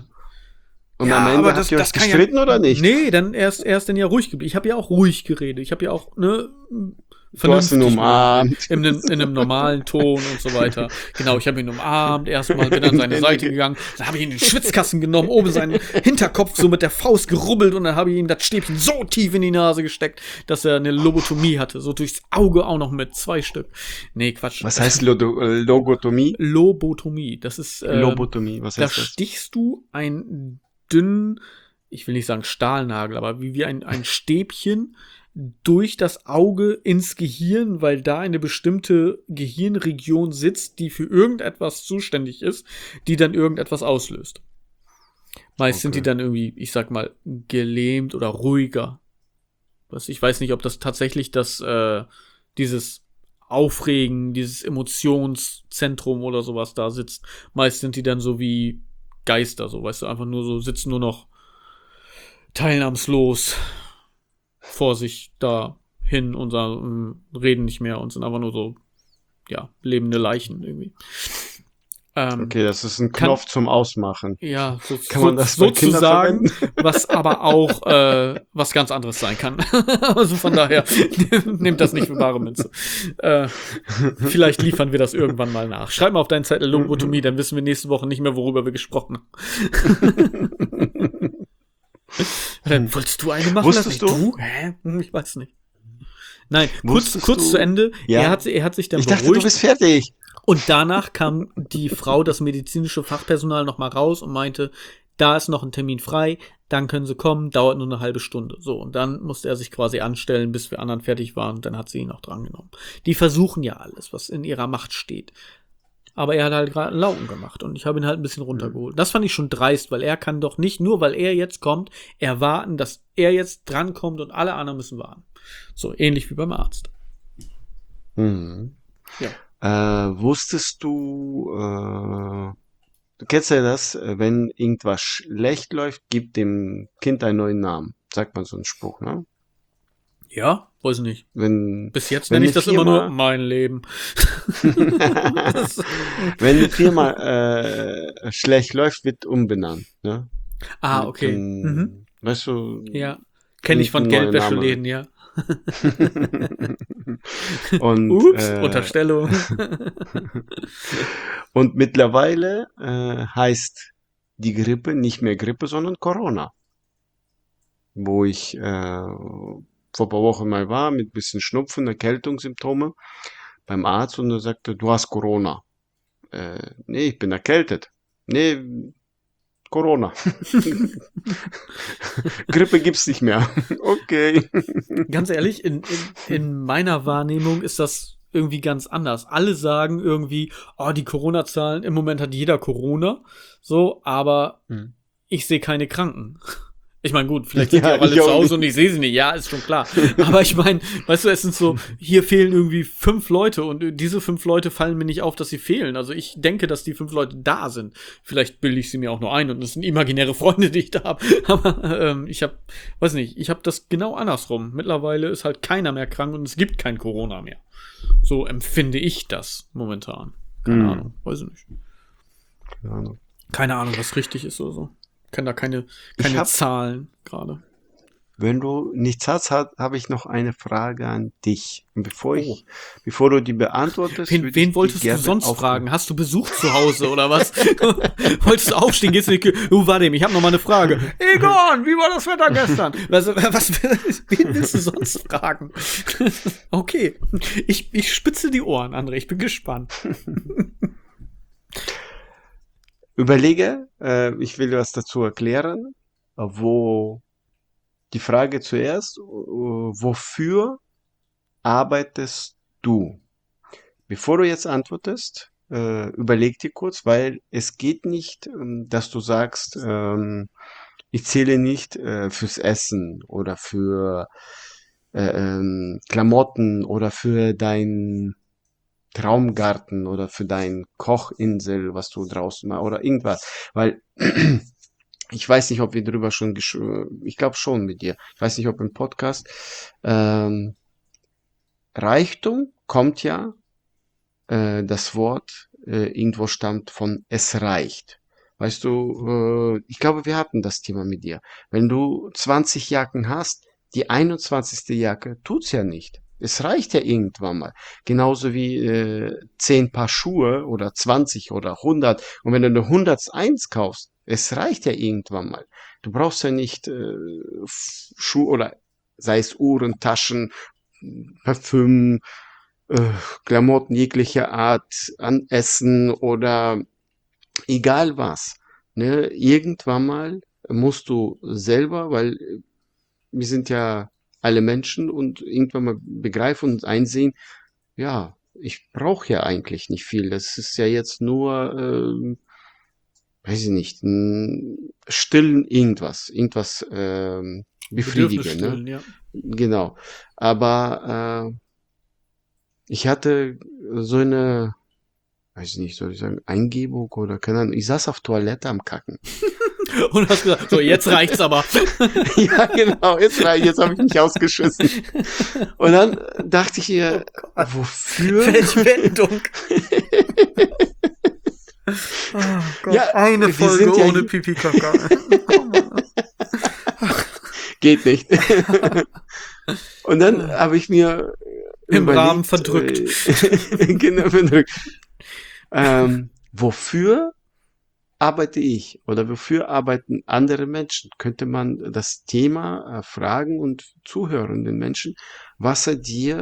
Und am Ende habt ihr euch gestritten oder nicht? Nee, dann erst dann ja ruhig geblieben. Ich habe ja auch ruhig geredet. Ich habe ja auch, ne, du hast ihn umarmt. In einem normalen Ton und so weiter. Genau, ich habe ihn umarmt, erstmal bin an seine Seite gegangen, dann habe ich ihn in den Schwitzkasten genommen, oben seinen Hinterkopf so mit der Faust gerubbelt und dann habe ich ihm das Stäbchen so tief in die Nase gesteckt, dass er eine Lobotomie hatte, so durchs Auge auch noch mit 2 Stück. Nee, Quatsch. Was heißt Logotomie? Lobotomie, das ist Lobotomie, was heißt da das? stichst du einen dünnen, ich will nicht sagen Stahlnagel, aber wie ein Stäbchen durch das Auge ins Gehirn, weil da eine bestimmte Gehirnregion sitzt, die für irgendetwas zuständig ist, die dann irgendetwas auslöst. Meist sind die dann irgendwie, ich sag mal, gelähmt oder ruhiger. Ich weiß nicht, ob das tatsächlich dieses Aufregen, dieses Emotionszentrum oder sowas da sitzt. Meist sind die dann so wie Geister, so, weißt du, einfach nur so, sitzen nur noch teilnahmslos vor sich da hin und reden nicht mehr und sind einfach nur so, ja, lebende Leichen irgendwie. Okay, das ist ein Knopf zum Ausmachen. Ja, kann man das bei Kindern sozusagen, verwenden? was aber auch was ganz anderes sein kann. Also von daher, nehmt das nicht für bare Münze. Vielleicht liefern wir das irgendwann mal nach. Schreib mal auf deinen Zettel Lobotomie, dann wissen wir nächste Woche nicht mehr, worüber wir gesprochen haben. Dann wolltest du eine machen? Wusstest du? Hä? Ich weiß nicht. Nein, kurz Wusstest du? zu Ende. Ja. Er hat sich dann Ich dachte, beruhigt. du bist fertig. Und danach kam die Frau, das medizinische Fachpersonal, noch mal raus und meinte, da ist noch ein Termin frei, dann können Sie kommen, dauert nur eine halbe Stunde. So, und dann musste er sich quasi anstellen, bis wir anderen fertig waren, und dann hat sie ihn auch drangenommen. Die versuchen ja alles, was in ihrer Macht steht. Aber er hat halt gerade einen Lauten gemacht und ich habe ihn halt ein bisschen runtergeholt. Das fand ich schon dreist, weil er kann doch nicht, nur weil er jetzt kommt, erwarten, dass er jetzt drankommt und alle anderen müssen warten. So, ähnlich wie beim Arzt. Mhm. Ja. Wusstest du, du kennst ja das, wenn irgendwas schlecht läuft, gib dem Kind einen neuen Namen. Sagt man so einen Spruch, ne? Ja, weiß nicht. Wenn, Bis jetzt wenn nenne ich eine das immer Firma- nur mein Leben. Wenn eine Firma schlecht läuft, wird umbenannt, ne? Ah, Mit okay. dem- Weißt du? Ja. Kenne ich von Ein neuer Geldwäscheläden, ja. Und, Ups, Unterstellung. und mittlerweile heißt die Grippe nicht mehr Grippe, sondern Corona. Wo ich vor ein paar Wochen mal war mit bisschen Schnupfen, Erkältungssymptome beim Arzt und er sagte, du hast Corona. Nee, ich bin erkältet. Nee, Corona. Grippe gibt's nicht mehr. Okay. Ganz ehrlich, in meiner Wahrnehmung ist das irgendwie ganz anders. Alle sagen irgendwie, oh, die Corona-Zahlen, im Moment hat jeder Corona, so, aber ich sehe keine Kranken. Ich meine, gut, vielleicht sind die auch alle zu Hause und ich sehe sie nicht. Ja, ist schon klar. Aber ich meine, weißt du, es sind so, hier fehlen irgendwie 5 Leute und diese 5 Leute fallen mir nicht auf, dass sie fehlen. Also ich denke, dass die 5 Leute da sind. Vielleicht bilde ich sie mir auch nur ein und das sind imaginäre Freunde, die ich da habe. Aber ich habe, weiß nicht, ich habe das genau andersrum. Mittlerweile ist halt keiner mehr krank und es gibt kein Corona mehr. So empfinde ich das momentan. Keine Ahnung, weiß ich nicht. Keine Ahnung, was richtig ist oder so. Kann da keine Zahlen gerade. Wenn du nichts hast, habe ich noch eine Frage an dich. Und bevor du die beantwortest, wen wolltest du sonst fragen? Hast du Besuch zu Hause oder was? Wolltest du aufstehen? Gehst du in die Küche? Warte, ich habe noch mal eine Frage. Egon, wie war das Wetter gestern? Wen willst du sonst fragen? Okay, ich spitze die Ohren, André. Ich bin gespannt. Überlege, ich will was dazu erklären, wo die Frage zuerst, wofür arbeitest du? Bevor du jetzt antwortest, überleg dir kurz, weil es geht nicht, dass du sagst, ich zähle nicht fürs Essen oder für Klamotten oder für dein Traumgarten oder für dein Kochinsel, was du draußen machst oder irgendwas, weil ich weiß nicht, ob wir drüber schon ich glaube schon mit dir. Ich weiß nicht, ob im Podcast Reichtum kommt ja, das Wort irgendwo stammt von es reicht. Weißt du, ich glaube, wir hatten das Thema mit dir. Wenn du 20 Jacken hast, die 21. Jacke tut's ja nicht. Es reicht ja irgendwann mal. Genauso wie 10 Paar Schuhe oder 20 oder 100. Und wenn du eine 101 kaufst, es reicht ja irgendwann mal. Du brauchst ja nicht Schuhe oder sei es Uhren, Taschen, Parfüm, Klamotten jeglicher Art, an Essen oder egal was. Ne? Irgendwann mal musst du selber, weil wir sind ja alle Menschen und irgendwann mal begreifen und einsehen, ja, ich brauche ja eigentlich nicht viel. Das ist ja jetzt nur, weiß ich nicht, stillen irgendwas befriedigen. Stillen, Ne? ja. Genau. Aber ich hatte so eine, weiß ich nicht, soll ich sagen, Eingebung oder keine Ahnung. Ich saß auf Toilette am Kacken. Und hast gesagt, so, jetzt reicht's aber. Ja, genau, jetzt habe ich mich ausgeschissen. Und dann dachte ich ihr, wofür? Welche Wendung. Oh Gott, Ja, eine Folge sind ja ohne hier- Pipi-Kaka. Geht nicht. Und dann habe ich mir Im überlegt, Rahmen verdrückt. Genau, verdrückt. Wofür arbeite ich oder wofür arbeiten andere Menschen? Könnte man das Thema fragen und zuhören den Menschen, was er dir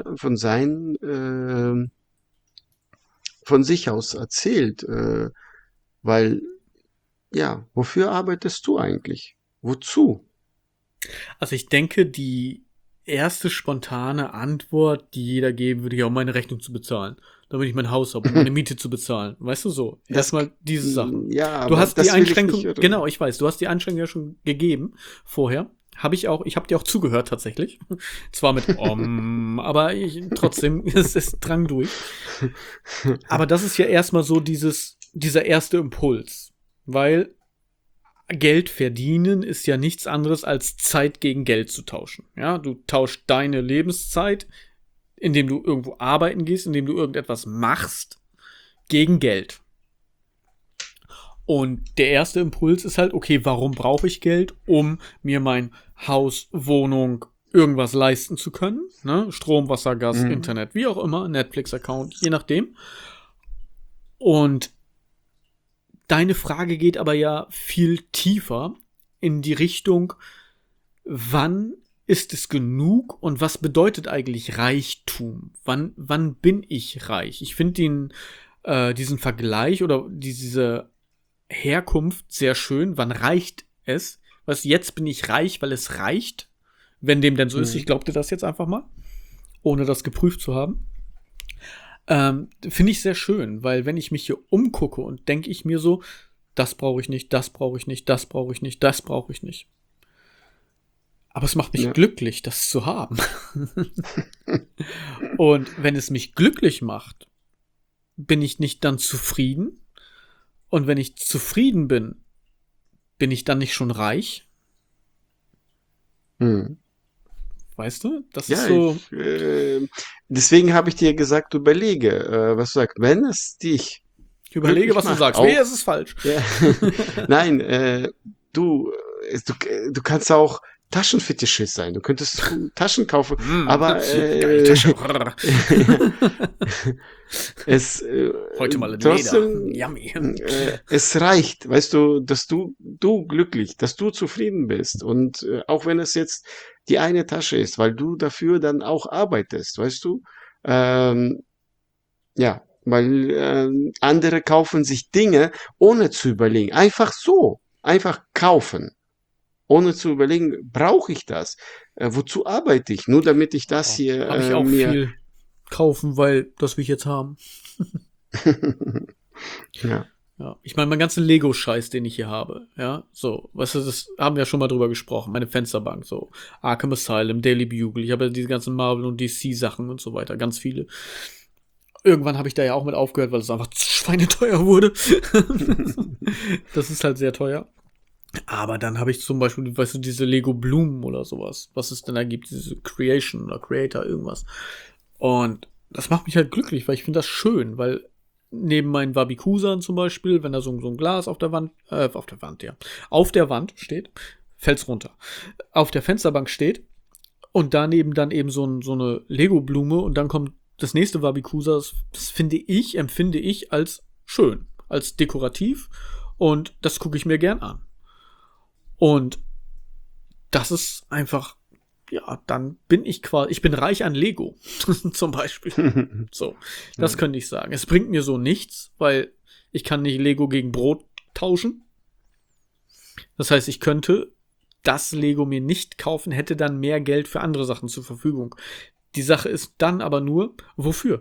von sich aus erzählt, weil ja, wofür arbeitest du eigentlich? Wozu? Also ich denke, die erste spontane Antwort, die jeder geben würde, ja, um meine Rechnung zu bezahlen. Damit ich mein Haus habe, um meine Miete zu bezahlen. Weißt du so? Erstmal diese Sachen. Ja, Du aber hast das die will ich Einschränkung, nicht, genau, ich weiß, du hast die Einschränkung ja schon gegeben vorher. Ich habe dir auch zugehört tatsächlich. Zwar mit aber trotzdem, es drang durch. Aber das ist ja erstmal so dieser erste Impuls. Weil Geld verdienen ist ja nichts anderes als Zeit gegen Geld zu tauschen. Ja, du tauschst deine Lebenszeit, indem du irgendwo arbeiten gehst, indem du irgendetwas machst, gegen Geld. Und der erste Impuls ist halt, okay, warum brauche ich Geld? Um mir mein Haus, Wohnung, irgendwas leisten zu können. Ne? Strom, Wasser, Gas, Internet, wie auch immer, Netflix-Account, je nachdem. Und deine Frage geht aber ja viel tiefer in die Richtung, wann ist es genug und was bedeutet eigentlich Reichtum? Wann bin ich reich? Ich finde diesen Vergleich oder diese Herkunft sehr schön. Wann reicht es? Was, jetzt bin ich reich, weil es reicht. Wenn dem denn so ist, ich glaubte das jetzt einfach mal, ohne das geprüft zu haben. Finde ich sehr schön, weil wenn ich mich hier umgucke und denke ich mir so, das brauche ich nicht, das brauche ich nicht, das brauche ich nicht, das brauche ich nicht. Aber es macht mich glücklich, das zu haben. Und wenn es mich glücklich macht, bin ich nicht dann zufrieden? Und wenn ich zufrieden bin, bin ich dann nicht schon reich? Weißt du? Das ist so. Deswegen habe ich dir gesagt, überlege, was du sagst. Wenn es dich Ich überlege, was du sagst. Nee, es ist falsch. Ja. Nein, du, du kannst auch Taschenfetischist sein. Du könntest Taschen kaufen, aber Geile Tasche. es Heute mal in trotzdem, Leder. Yummy. es reicht, weißt du, dass du glücklich, dass du zufrieden bist und auch wenn es jetzt die eine Tasche ist, weil du dafür dann auch arbeitest, weißt du, ja, weil andere kaufen sich Dinge ohne zu überlegen, einfach so, einfach kaufen. Ohne zu überlegen, brauche ich das? Wozu arbeite ich? Nur damit ich das hier Habe ich auch mir viel kaufen, weil das will ich jetzt haben. ja. Ja, ich meine, mein ganzen Lego-Scheiß, den ich hier habe, ja, so, weißt du, das haben wir ja schon mal drüber gesprochen, meine Fensterbank, so, Arkham Asylum, Daily Bugle, ich habe ja diese ganzen Marvel- und DC-Sachen und so weiter, ganz viele. Irgendwann habe ich da ja auch mit aufgehört, weil es einfach schweineteuer wurde. Das ist halt sehr teuer. Aber dann habe ich zum Beispiel, weißt du, diese Lego Blumen oder sowas, was es denn da gibt, diese Creation oder Creator, irgendwas. Und das macht mich halt glücklich, weil ich finde das schön, weil neben meinen Wabikusan zum Beispiel, wenn da so ein Glas auf der Wand steht, fällt's runter, auf der Fensterbank steht und daneben dann eben so eine Lego-Blume und dann kommt das nächste Wabikusa, das empfinde ich als schön, als dekorativ und das gucke ich mir gern an. Und das ist einfach, ja, dann bin ich bin reich an Lego, zum Beispiel. So, das könnte ich sagen. Es bringt mir so nichts, weil ich kann nicht Lego gegen Brot tauschen. Das heißt, ich könnte das Lego mir nicht kaufen, hätte dann mehr Geld für andere Sachen zur Verfügung. Die Sache ist dann aber nur, wofür?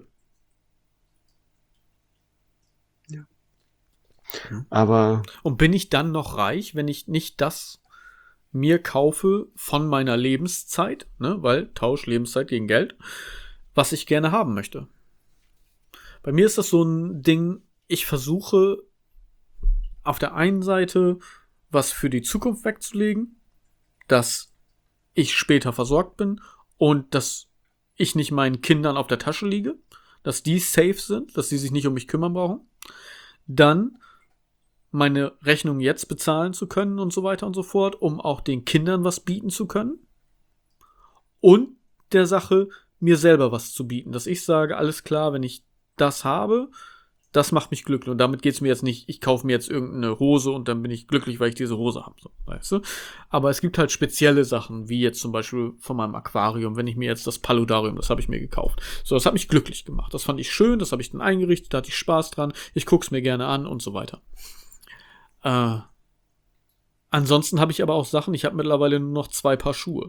Ja. Aber. Und bin ich dann noch reich, wenn ich nicht das mir kaufe von meiner Lebenszeit, ne, weil Tausch Lebenszeit gegen Geld, was ich gerne haben möchte. Bei mir ist das so ein Ding, ich versuche auf der einen Seite was für die Zukunft wegzulegen, dass ich später versorgt bin und dass ich nicht meinen Kindern auf der Tasche liege, dass die safe sind, dass sie sich nicht um mich kümmern brauchen. Dann meine Rechnung jetzt bezahlen zu können und so weiter und so fort, um auch den Kindern was bieten zu können. Und der Sache, mir selber was zu bieten. Dass ich sage, alles klar, wenn ich das habe, das macht mich glücklich. Und damit geht's mir jetzt nicht, ich kaufe mir jetzt irgendeine Hose und dann bin ich glücklich, weil ich diese Hose habe. So, weißt du? Aber es gibt halt spezielle Sachen, wie jetzt zum Beispiel von meinem Aquarium, wenn ich mir jetzt das Paludarium, das habe ich mir gekauft. So, das hat mich glücklich gemacht. Das fand ich schön, das habe ich dann eingerichtet, da hatte ich Spaß dran, ich guck's mir gerne an und so weiter. Ansonsten habe ich aber auch Sachen, ich habe mittlerweile nur noch 2 Paar Schuhe.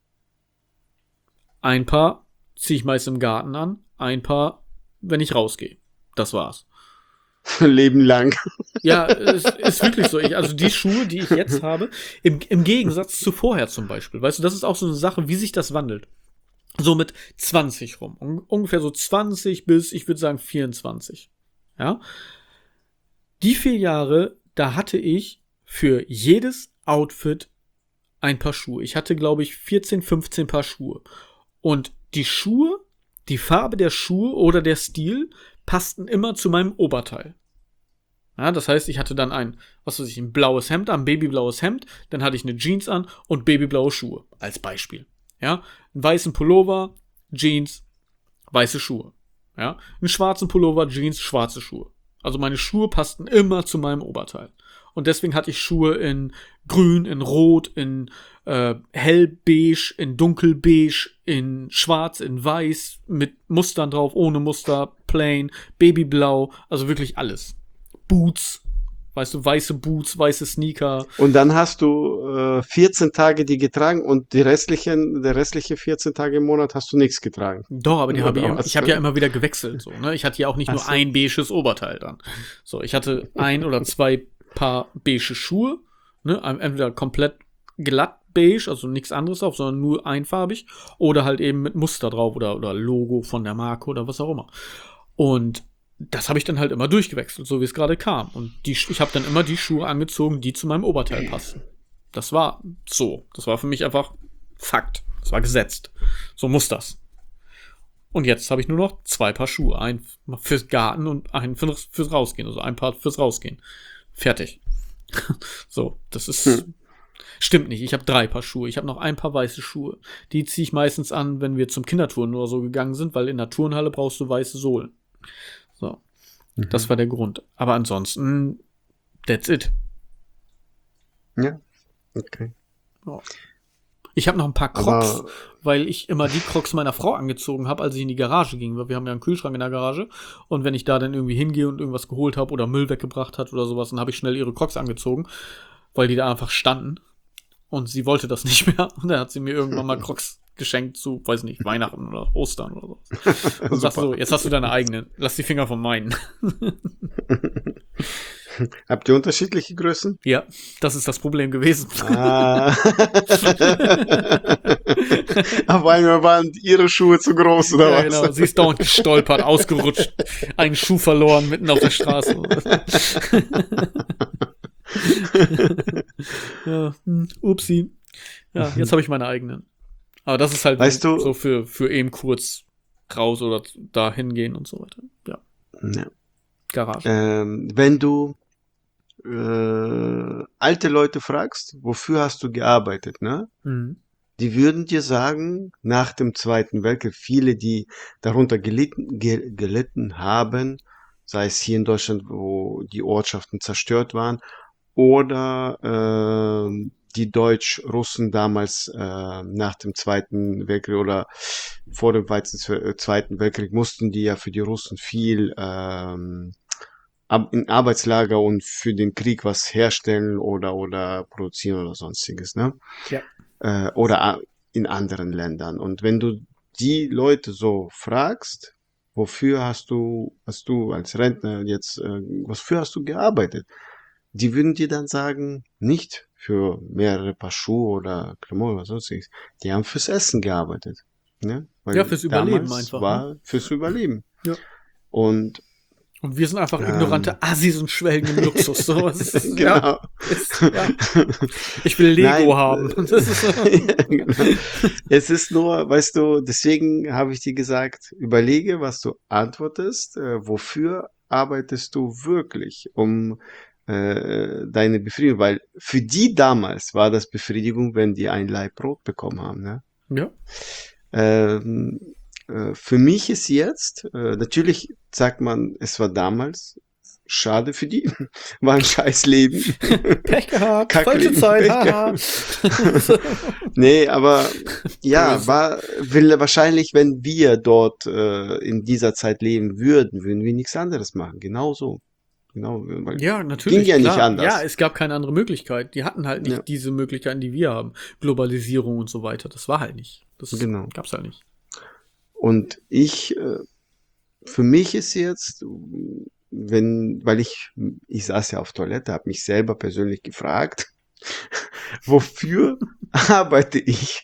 Ein Paar ziehe ich meist im Garten an, ein Paar, wenn ich rausgehe. Das war's. Leben lang. Ja, es ist wirklich so. Also die Schuhe, die ich jetzt habe, im Gegensatz zu vorher zum Beispiel, weißt du, das ist auch so eine Sache, wie sich das wandelt. So mit 20 rum. Ungefähr so 20 bis, ich würde sagen, 24. Ja. Die 4 Jahre, da hatte ich für jedes Outfit ein Paar Schuhe. Ich hatte, glaube ich, 14, 15 Paar Schuhe. Und die Schuhe, die Farbe der Schuhe oder der Stil passten immer zu meinem Oberteil. Ja, das heißt, ich hatte dann ein blaues Hemd an, babyblaues Hemd, dann hatte ich eine Jeans an und babyblaue Schuhe, als Beispiel. Ja, einen weißen Pullover, Jeans, weiße Schuhe. Ja, einen schwarzen Pullover, Jeans, schwarze Schuhe. Also meine Schuhe passten immer zu meinem Oberteil. Und deswegen hatte ich Schuhe in grün, in rot, in hellbeige, in dunkelbeige, in schwarz, in weiß, mit Mustern drauf, ohne Muster, plain, babyblau, also wirklich alles. Boots, Weißt du, weiße Boots, weiße Sneaker. Und dann hast du 14 Tage die getragen und der restliche 14 Tage im Monat hast du nichts getragen. Doch, aber Oder ich habe ja immer wieder gewechselt. So, ne? Ich hatte ja auch nicht Ach nur so. ein beiges Oberteil dann. So, ich hatte ein oder zwei Paar beige Schuhe. Ne? Entweder komplett glatt beige, also nichts anderes drauf, sondern nur einfarbig. Oder halt eben mit Muster drauf oder Logo von der Marke oder was auch immer. Und das habe ich dann halt immer durchgewechselt, so wie es gerade kam. Und ich habe dann immer die Schuhe angezogen, die zu meinem Oberteil passten. Das war so. Das war für mich einfach Fakt. Das war gesetzt. So muss das. Und jetzt habe ich nur noch 2 Paar Schuhe. Einen fürs Garten und einen fürs Rausgehen. Also ein Paar fürs Rausgehen. Fertig. So, das ist. Stimmt nicht. Ich habe 3 Paar Schuhe. Ich habe noch ein Paar weiße Schuhe. Die ziehe ich meistens an, wenn wir zum Kinderturnen oder so gegangen sind, weil in der Turnhalle brauchst du weiße Sohlen. So. Das war der Grund. Aber ansonsten, that's it. Ja, okay. Ja. Ich habe noch ein paar Crocs, Aber weil ich immer die Crocs meiner Frau angezogen habe, als ich in die Garage ging. Weil wir haben ja einen Kühlschrank in der Garage. Und wenn ich da dann irgendwie hingehe und irgendwas geholt habe oder Müll weggebracht hat oder sowas, dann habe ich schnell ihre Crocs angezogen, weil die da einfach standen. Und sie wollte das nicht mehr. Und dann hat sie mir irgendwann mal Crocs geschenkt zu, weiß nicht, Weihnachten oder Ostern oder so. Und sagst so, jetzt hast du deine eigenen. Lass die Finger von meinen. habt ihr unterschiedliche Größen? Ja, das ist das Problem gewesen. Ah. Auf einmal waren ihre Schuhe zu groß, oder Ja, was? genau. Sie ist dauernd gestolpert, ausgerutscht, einen Schuh verloren mitten auf der Straße. Ja, upsi. Ja, jetzt habe ich meine eigenen. Aber das ist halt Weißt du- so für eben kurz raus oder da hingehen und so weiter. Ja, Ja. Garage. Wenn du alte Leute fragst, wofür hast du gearbeitet, ne? Mhm. Die würden dir sagen, nach dem Zweiten Weltkrieg, viele, die darunter gelitten haben, sei es hier in Deutschland, wo die Ortschaften zerstört waren, oder die Deutsch-Russen damals nach dem Zweiten Weltkrieg oder vor dem Zweiten Weltkrieg mussten die ja für die Russen viel in Arbeitslager und für den Krieg was herstellen oder produzieren oder sonstiges, ne? Ja. Oder in anderen Ländern. Und wenn du die Leute so fragst, wofür hast du als Rentner jetzt, wofür hast du gearbeitet? Die würden dir dann sagen, nicht für mehrere Paar Schuhe oder Klamotten oder sonstiges. Die haben fürs Essen gearbeitet. Ne? Weil Ja, fürs Überleben damals einfach, war fürs Überleben. Ja. Und Und wir sind einfach ignorante Assis und schwelgen im Luxus. So, es ist, genau. ja. Ich will Lego Nein, haben. Das ist so. Ja, genau. Es ist nur, weißt du, deswegen habe ich dir gesagt, überlege, was du antwortest, wofür arbeitest du wirklich, um deine Befriedigung, weil für die damals war das Befriedigung, wenn die ein Laib Brot bekommen haben, ne? Ja. Für mich ist jetzt, natürlich sagt man, es war damals, schade für die, war ein scheiß Leben. Pech gehabt, Kacke falsche Leben, Zeit, Pech haha. Nee, aber ja, Böse. wahrscheinlich, wenn wir dort in dieser Zeit leben würden, würden wir nichts anderes machen. Genau so. Genau, weil Ja, natürlich. ging ja nicht klar. anders. Ja, es gab keine andere Möglichkeit. Die hatten halt nicht Ja. diese Möglichkeiten, die wir haben. Globalisierung und so weiter. Das war halt nicht. Das Genau. gab's halt nicht. Und für mich ist jetzt, weil ich saß ja auf Toilette, habe mich selber persönlich gefragt, wofür arbeite ich?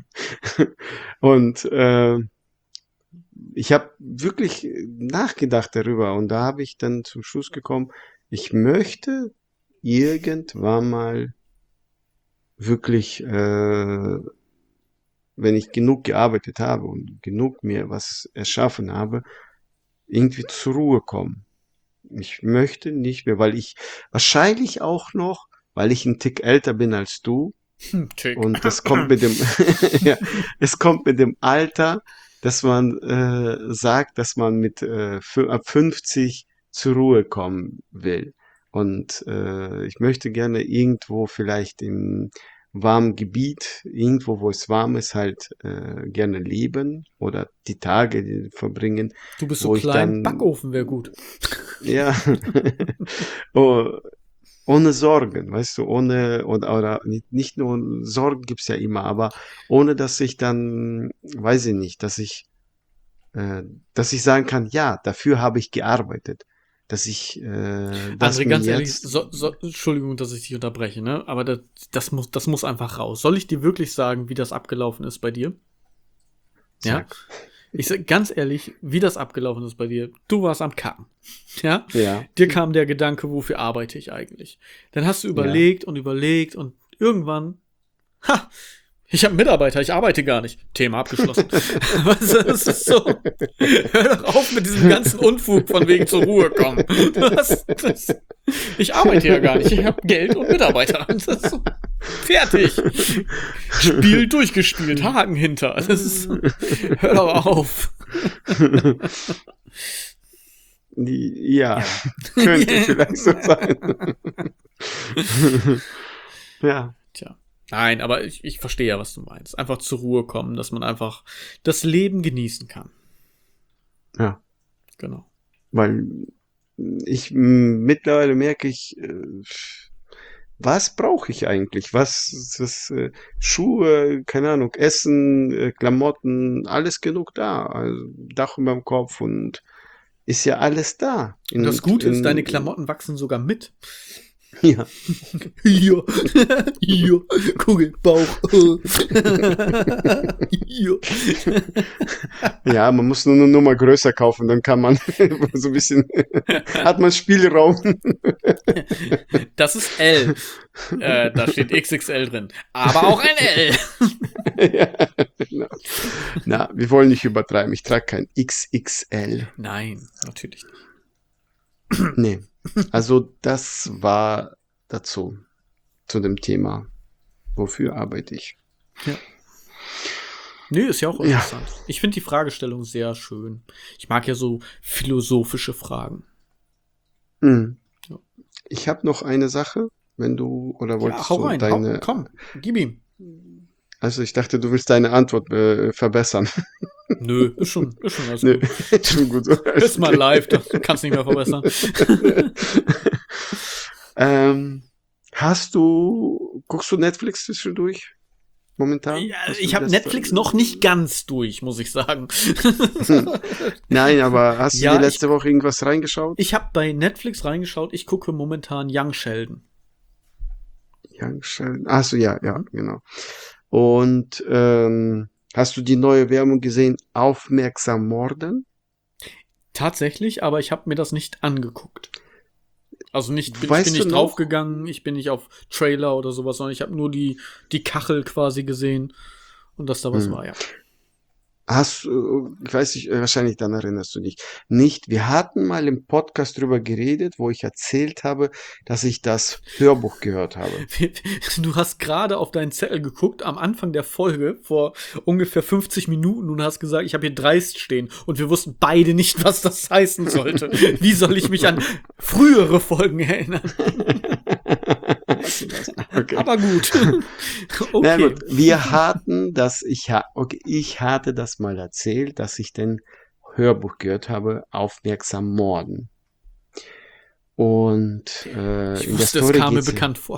Und ich habe wirklich nachgedacht darüber und da habe ich dann zum Schluss gekommen, ich möchte irgendwann mal wirklich, wenn ich genug gearbeitet habe und genug mir was erschaffen habe, irgendwie zur Ruhe kommen. Ich möchte nicht mehr, wahrscheinlich auch noch, weil ich ein Tick älter bin als du, Tick. und das kommt mit dem, ja, es kommt mit dem Alter, dass man sagt, dass man ab 50 zur Ruhe kommen will. Und ich möchte gerne irgendwo vielleicht im warmen Gebiet, irgendwo, wo es warm ist, halt gerne leben oder die Tage verbringen, Du bist so wo ich klein, dann, Backofen wäre gut. ja, oh, ohne Sorgen, weißt du, oder nicht nur Sorgen gibt's ja immer, aber ohne dass ich dann, weiß ich nicht, äh, dass ich sagen kann, ja, dafür habe ich gearbeitet, dass ich das André, mir ganz ehrlich, jetzt, Entschuldigung, dass ich dich unterbreche, ne? Aber das muss einfach raus. Soll ich dir wirklich sagen, wie das abgelaufen ist bei dir? Ja? sag, Ich sag ganz ehrlich, wie das abgelaufen ist bei dir. Du warst am Kacken. Ja? ja, Dir kam der Gedanke, wofür arbeite ich eigentlich? Dann hast du ja. überlegt und irgendwann, ha, ich habe einen Mitarbeiter, ich arbeite gar nicht. Thema abgeschlossen. Also, es ist so, hör doch auf mit diesem ganzen Unfug von wegen zur Ruhe kommen. Ich arbeite ja gar nicht, ich habe Geld und Mitarbeiter. Das ist so, fertig. Spiel durchgespielt, Haken hinter. Das ist, hör doch auf. Ja, könnte vielleicht so sein. Ja, Tja. Nein, aber ich verstehe ja, was du meinst. Einfach zur Ruhe kommen, dass man einfach das Leben genießen kann. ja, Genau. weil mittlerweile merke ich, was brauche ich eigentlich? Schuhe, keine Ahnung, Essen, Klamotten, alles genug da. Also Dach über dem Kopf und ist ja alles da. Und das Gute ist, deine Klamotten wachsen sogar mit. Ja. Hier, hier, Kugel, Bauch. Hier. Ja, man muss nur eine Nummer größer kaufen, dann kann man so ein bisschen, hat man Spielraum. Das ist L. Da steht XXL drin. Aber auch ein L. Ja, genau. Na, wir wollen nicht übertreiben. Ich trage kein XXL. Nein, natürlich nicht. Nee. Also das war dazu, zu dem Thema. Wofür arbeite ich? Ja. Nee, ist ja auch Ja. interessant. Ich finde die Fragestellung sehr schön. Ich mag ja so philosophische Fragen. Mhm. Ja. Ich habe noch eine Sache, wenn du, oder wolltest Hau du rein, deine, komm, gib ihm. also ich dachte, du willst deine Antwort verbessern. Nö, ist schon alles Nö, gut. schon gut. Ist mal live, das kannst nicht mehr verbessern. Guckst du Netflix zwischendurch momentan? Ja, Hast du ich habe das Netflix da- noch nicht ganz durch, muss ich sagen. Nein, aber hast du Ja, dir letzte Woche irgendwas reingeschaut? Ich habe bei Netflix reingeschaut, ich gucke momentan Young Sheldon. Young Sheldon. Ach so, ja, genau. Und hast du die neue Werbung gesehen? Aufmerksam morden? Tatsächlich, aber ich habe mir das nicht angeguckt. Also ich bin Weißt du nicht noch? draufgegangen, ich bin nicht auf Trailer oder sowas, sondern ich habe nur die Kachel quasi gesehen und dass da was war, ja. Ich weiß nicht, wahrscheinlich dann erinnerst du dich nicht. Wir hatten mal im Podcast drüber geredet, wo ich erzählt habe, dass ich das Hörbuch gehört habe. Du hast gerade auf deinen Zettel geguckt am Anfang der Folge vor ungefähr 50 Minuten und hast gesagt, ich habe hier dreist stehen und wir wussten beide nicht, was das heißen sollte. Wie soll ich mich an frühere Folgen erinnern? Okay. Aber gut. Na Okay. gut, wir hatten ich hatte das mal erzählt, dass ich den Hörbuch gehört habe, Aufmerksam morden. Und Ich in der wusste, es Story kam mir geht's bekannt vor.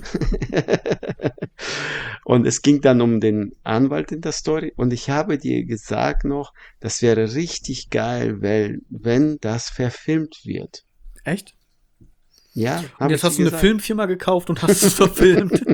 und es ging dann um den Anwalt in der Story und ich habe dir gesagt noch, das wäre richtig geil, weil wenn das verfilmt wird. Echt? Ja, Und habe jetzt ich hast du dir eine gesagt. Filmfirma gekauft und hast es verfilmt.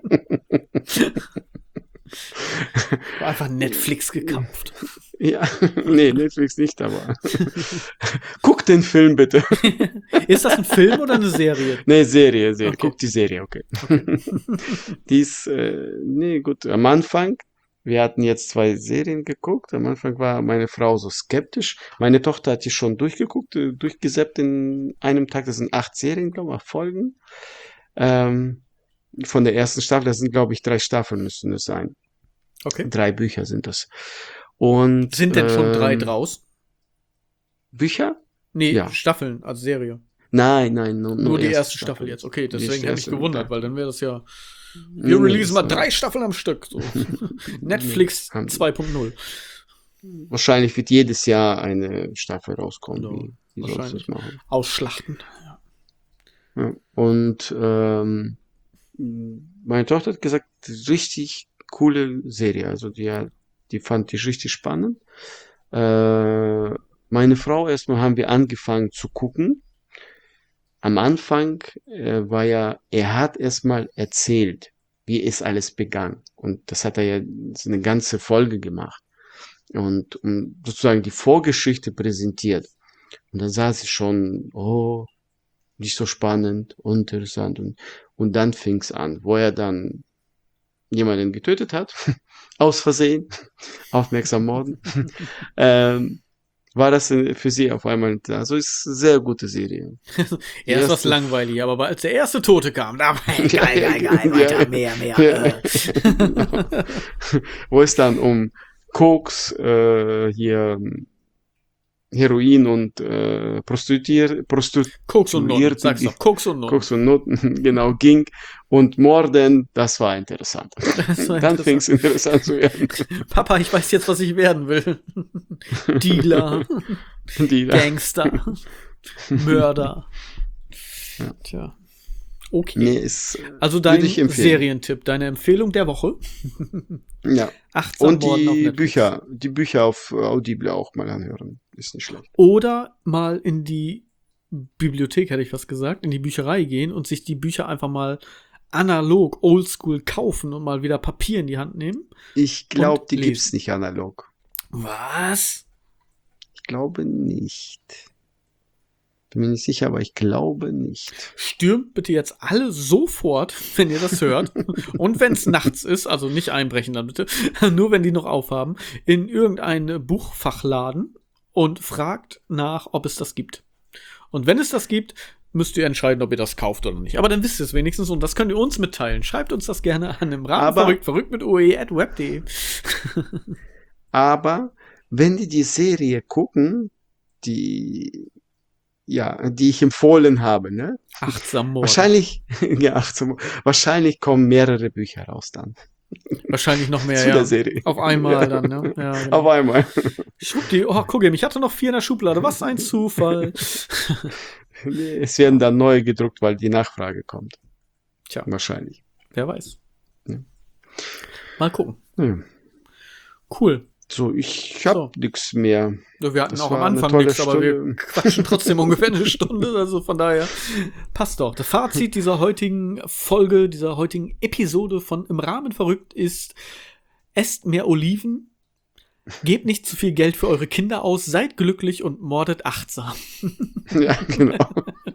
Einfach Netflix gekauft. Ja, nee, Netflix nicht, aber guck den Film bitte. Ist das ein Film oder eine Serie? Nee, Serie. Okay. Guck die Serie, okay. Okay. Die ist, nee, gut, am Anfang, wir hatten jetzt 2 Serien geguckt. Am Anfang war meine Frau so skeptisch. Meine Tochter hat die schon durchgeguckt, durchgesäppt in einem Tag. Das sind 8 Serien, glaube ich, 8 Folgen. Von der ersten Staffel, das sind, glaube ich, 3 Staffeln müssen es sein. Okay. 3 Bücher sind das. Und Sind denn schon 3 draus? Bücher? Nee, Ja. Staffeln als Serie. Nein, Nur die erste Staffel jetzt. Okay, Die deswegen habe ich erste, gewundert, ja. weil dann wäre das ja. Wir Nee, releasen mal das- 3 Staffeln am Stück. So. Netflix haben die. 2.0. Wahrscheinlich wird jedes Jahr eine Staffel rauskommen. Genau, Wie sollst du wahrscheinlich. das machen? Ausschlachten. Ja. Ja. Und meine Tochter hat gesagt, richtig coole Serie. Also die fand ich richtig spannend. Meine Frau erstmal haben wir angefangen zu gucken. Am Anfang er hat erstmal erzählt, wie es alles begann. Und das hat er ja so eine ganze Folge gemacht. Und sozusagen die Vorgeschichte präsentiert. Und dann sah sie schon, oh, nicht so spannend, interessant. Und dann fing's an, wo er dann jemanden getötet hat, aus Versehen, aufmerksam morden, war das für sie auf einmal, also ist eine sehr gute Serie. Erst was langweilig, aber als der erste Tote kam, da war geil, weiter, mehr. Wo es dann um Koks, hier Heroin und Koks und Noten, sag's doch, Koks und Noten, genau, ging und Morden, das war interessant. Dann fing es interessant zu werden. Papa, ich weiß jetzt, was ich werden will. Dealer. Gangster. Mörder. Ja. Tja. Okay. Nee, also dein Serientipp, deine Empfehlung der Woche. Ja. Und die Bücher auf Audible auch mal anhören. Ist nicht schlecht. Oder mal in die Bibliothek, hätte ich was gesagt, in die Bücherei gehen und sich die Bücher einfach mal analog, oldschool kaufen und mal wieder Papier in die Hand nehmen. Ich glaube, die gibt's nicht analog. Was? Ich glaube nicht. Bin mir nicht sicher, aber ich glaube nicht. Stürmt bitte jetzt alle sofort, wenn ihr das hört. Und wenn es nachts ist, also nicht einbrechen dann bitte, nur wenn die noch aufhaben, in irgendeinen Buchfachladen und fragt nach, ob es das gibt. Und wenn es das gibt, müsst ihr entscheiden, ob ihr das kauft oder nicht. Aber dann wisst ihr es wenigstens und das könnt ihr uns mitteilen. Schreibt uns das gerne an im Rahmen verrückt mit oe@web.de. Aber wenn die Serie gucken, die ich empfohlen habe, ne? Achtsam Mord. Wahrscheinlich kommen mehrere Bücher raus dann. Wahrscheinlich noch mehr, zu der Serie. Auf einmal dann, ne? Ja, genau. Auf einmal. Schwuppdi, guck mal, ich hatte noch 4 in der Schublade. Was ein Zufall. Es werden dann neue gedruckt, weil die Nachfrage kommt. Tja. Wahrscheinlich. Wer weiß. Ja. Mal gucken. Ja. Cool. So, ich hab nix mehr. Ja, wir hatten auch am Anfang nichts, aber wir quatschen trotzdem ungefähr eine Stunde. Also von daher passt doch. Das Fazit dieser heutigen Folge, dieser heutigen Episode von Im Rahmen verrückt ist: Esst mehr Oliven, gebt nicht zu viel Geld für eure Kinder aus, seid glücklich und mordet achtsam. Ja, genau.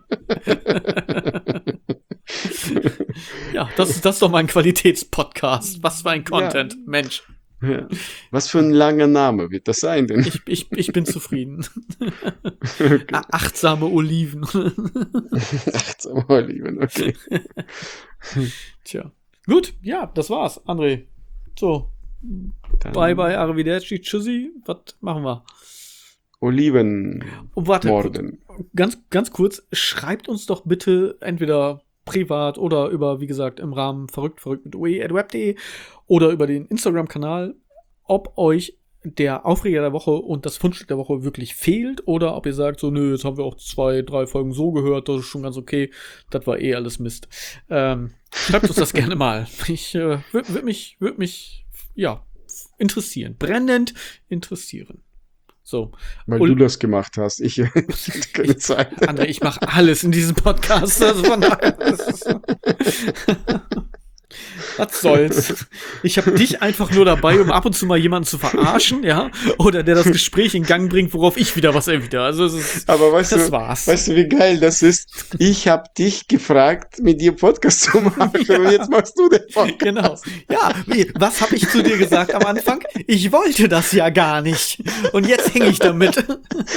Ja, das ist doch mein Qualitätspodcast. Was für ein Content, Mensch. Ja. Was für ein langer Name wird das sein denn? Ich bin zufrieden. Okay. Achtsame Oliven. Achtsame Oliven, okay. Tja. Gut, ja, das war's, André. So. Dann bye, arrivederci, tschüssi. Was machen wir? Oliven. Warte, morden. Ganz kurz, schreibt uns doch bitte entweder privat oder über, wie gesagt, im Rahmen verrückt mit oe@web.de oder über den Instagram-Kanal, ob euch der Aufreger der Woche und das Fundstück der Woche wirklich fehlt oder ob ihr sagt, so, nö, jetzt haben wir auch 2, 3 Folgen so gehört, das ist schon ganz okay, das war alles Mist. Schreibt uns das gerne mal. Ich würde mich interessieren, brennend interessieren. So. Weil du das gemacht hast. Ich hatte keine Zeit. André, ich mache alles in diesem Podcast. Also von daher. Was soll's? Ich habe dich einfach nur dabei, um ab und zu mal jemanden zu verarschen, ja? Oder der das Gespräch in Gang bringt, worauf ich wieder was erwidere. Also aber war's. Weißt du, wie geil das ist? Ich habe dich gefragt, mit dir Podcast zu machen. Ja. Und jetzt machst du den Podcast. Genau. Ja, was habe ich zu dir gesagt am Anfang? Ich wollte das ja gar nicht. Und jetzt hänge ich damit.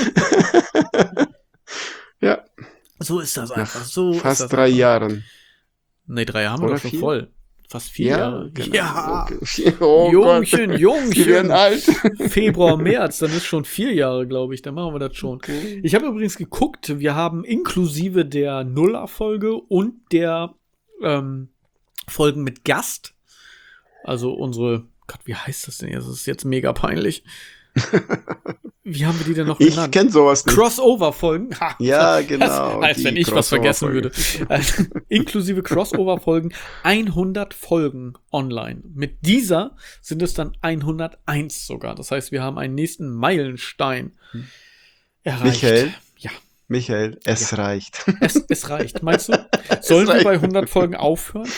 Ja. So ist das einfach. Fast 3 Jahren. Nee, 3 Jahre haben wir doch schon voll. Fast 4 Jahre. Genau. Ja. Okay. Oh Jungchen. Wir werden alt. Februar, März, dann ist schon 4 Jahre, glaube ich. Dann machen wir das schon. Okay. Ich habe übrigens geguckt, wir haben inklusive der Nuller-Folge und der Folgen mit Gast, also unsere, Gott, wie heißt das denn jetzt? Das ist jetzt mega peinlich. Wie haben wir die denn noch Ich genannt? kenne sowas nicht. Crossover-Folgen. Ja, genau. Als wenn ich was vergessen würde. Inklusive Crossover-Folgen. 100 Folgen online. Mit dieser sind es dann 101 sogar. Das heißt, wir haben einen nächsten Meilenstein erreicht. Michael, es reicht. Es reicht. Meinst du? Sollen wir bei 100 Folgen aufhören?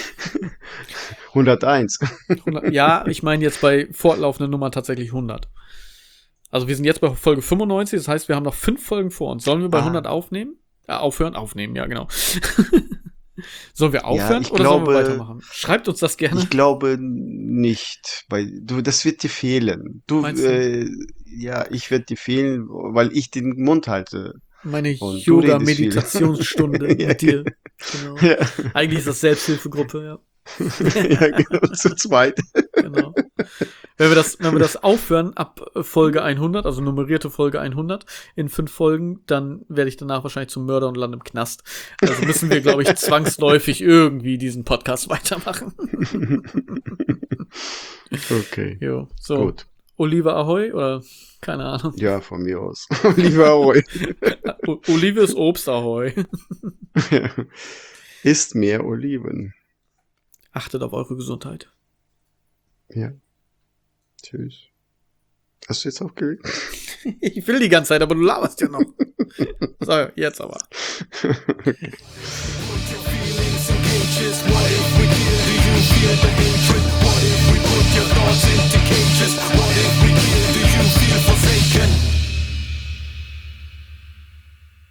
101. 100, ja, ich meine jetzt bei fortlaufenden Nummern tatsächlich 100. Also wir sind jetzt bei Folge 95, das heißt, wir haben noch 5 Folgen vor uns. Sollen wir bei 100 aufnehmen? Aufhören? Aufnehmen, ja, genau. Sollen wir aufhören oder sollen wir weitermachen? Schreibt uns das gerne. Ich glaube nicht, weil das wird dir fehlen. Ja, ich werde dir fehlen, weil ich den Mund halte. Meine Yoga-Meditationsstunde ja, mit dir. Genau. Ja. Eigentlich ist das Selbsthilfegruppe, ja. Ja, genau, zu zweit. Genau. Wenn wir das aufhören ab Folge 100, also nummerierte Folge 100 in 5 Folgen, dann werde ich danach wahrscheinlich zum Mörder und lande im Knast. Also müssen wir, glaube ich, zwangsläufig irgendwie diesen Podcast weitermachen. Okay. Jo, so. Gut. Olive Ahoi oder keine Ahnung. Ja, von mir aus. Olive Ahoi. Olive ist Obst Ahoi. Ja. Isst mehr Oliven. Achtet auf eure Gesundheit. Ja. Tschüss. Hast du jetzt aufgelegt? Ich will die ganze Zeit, aber du laberst ja noch. So, jetzt aber. Okay. What if we kill? Do you feel the hatred? What if we put your thoughts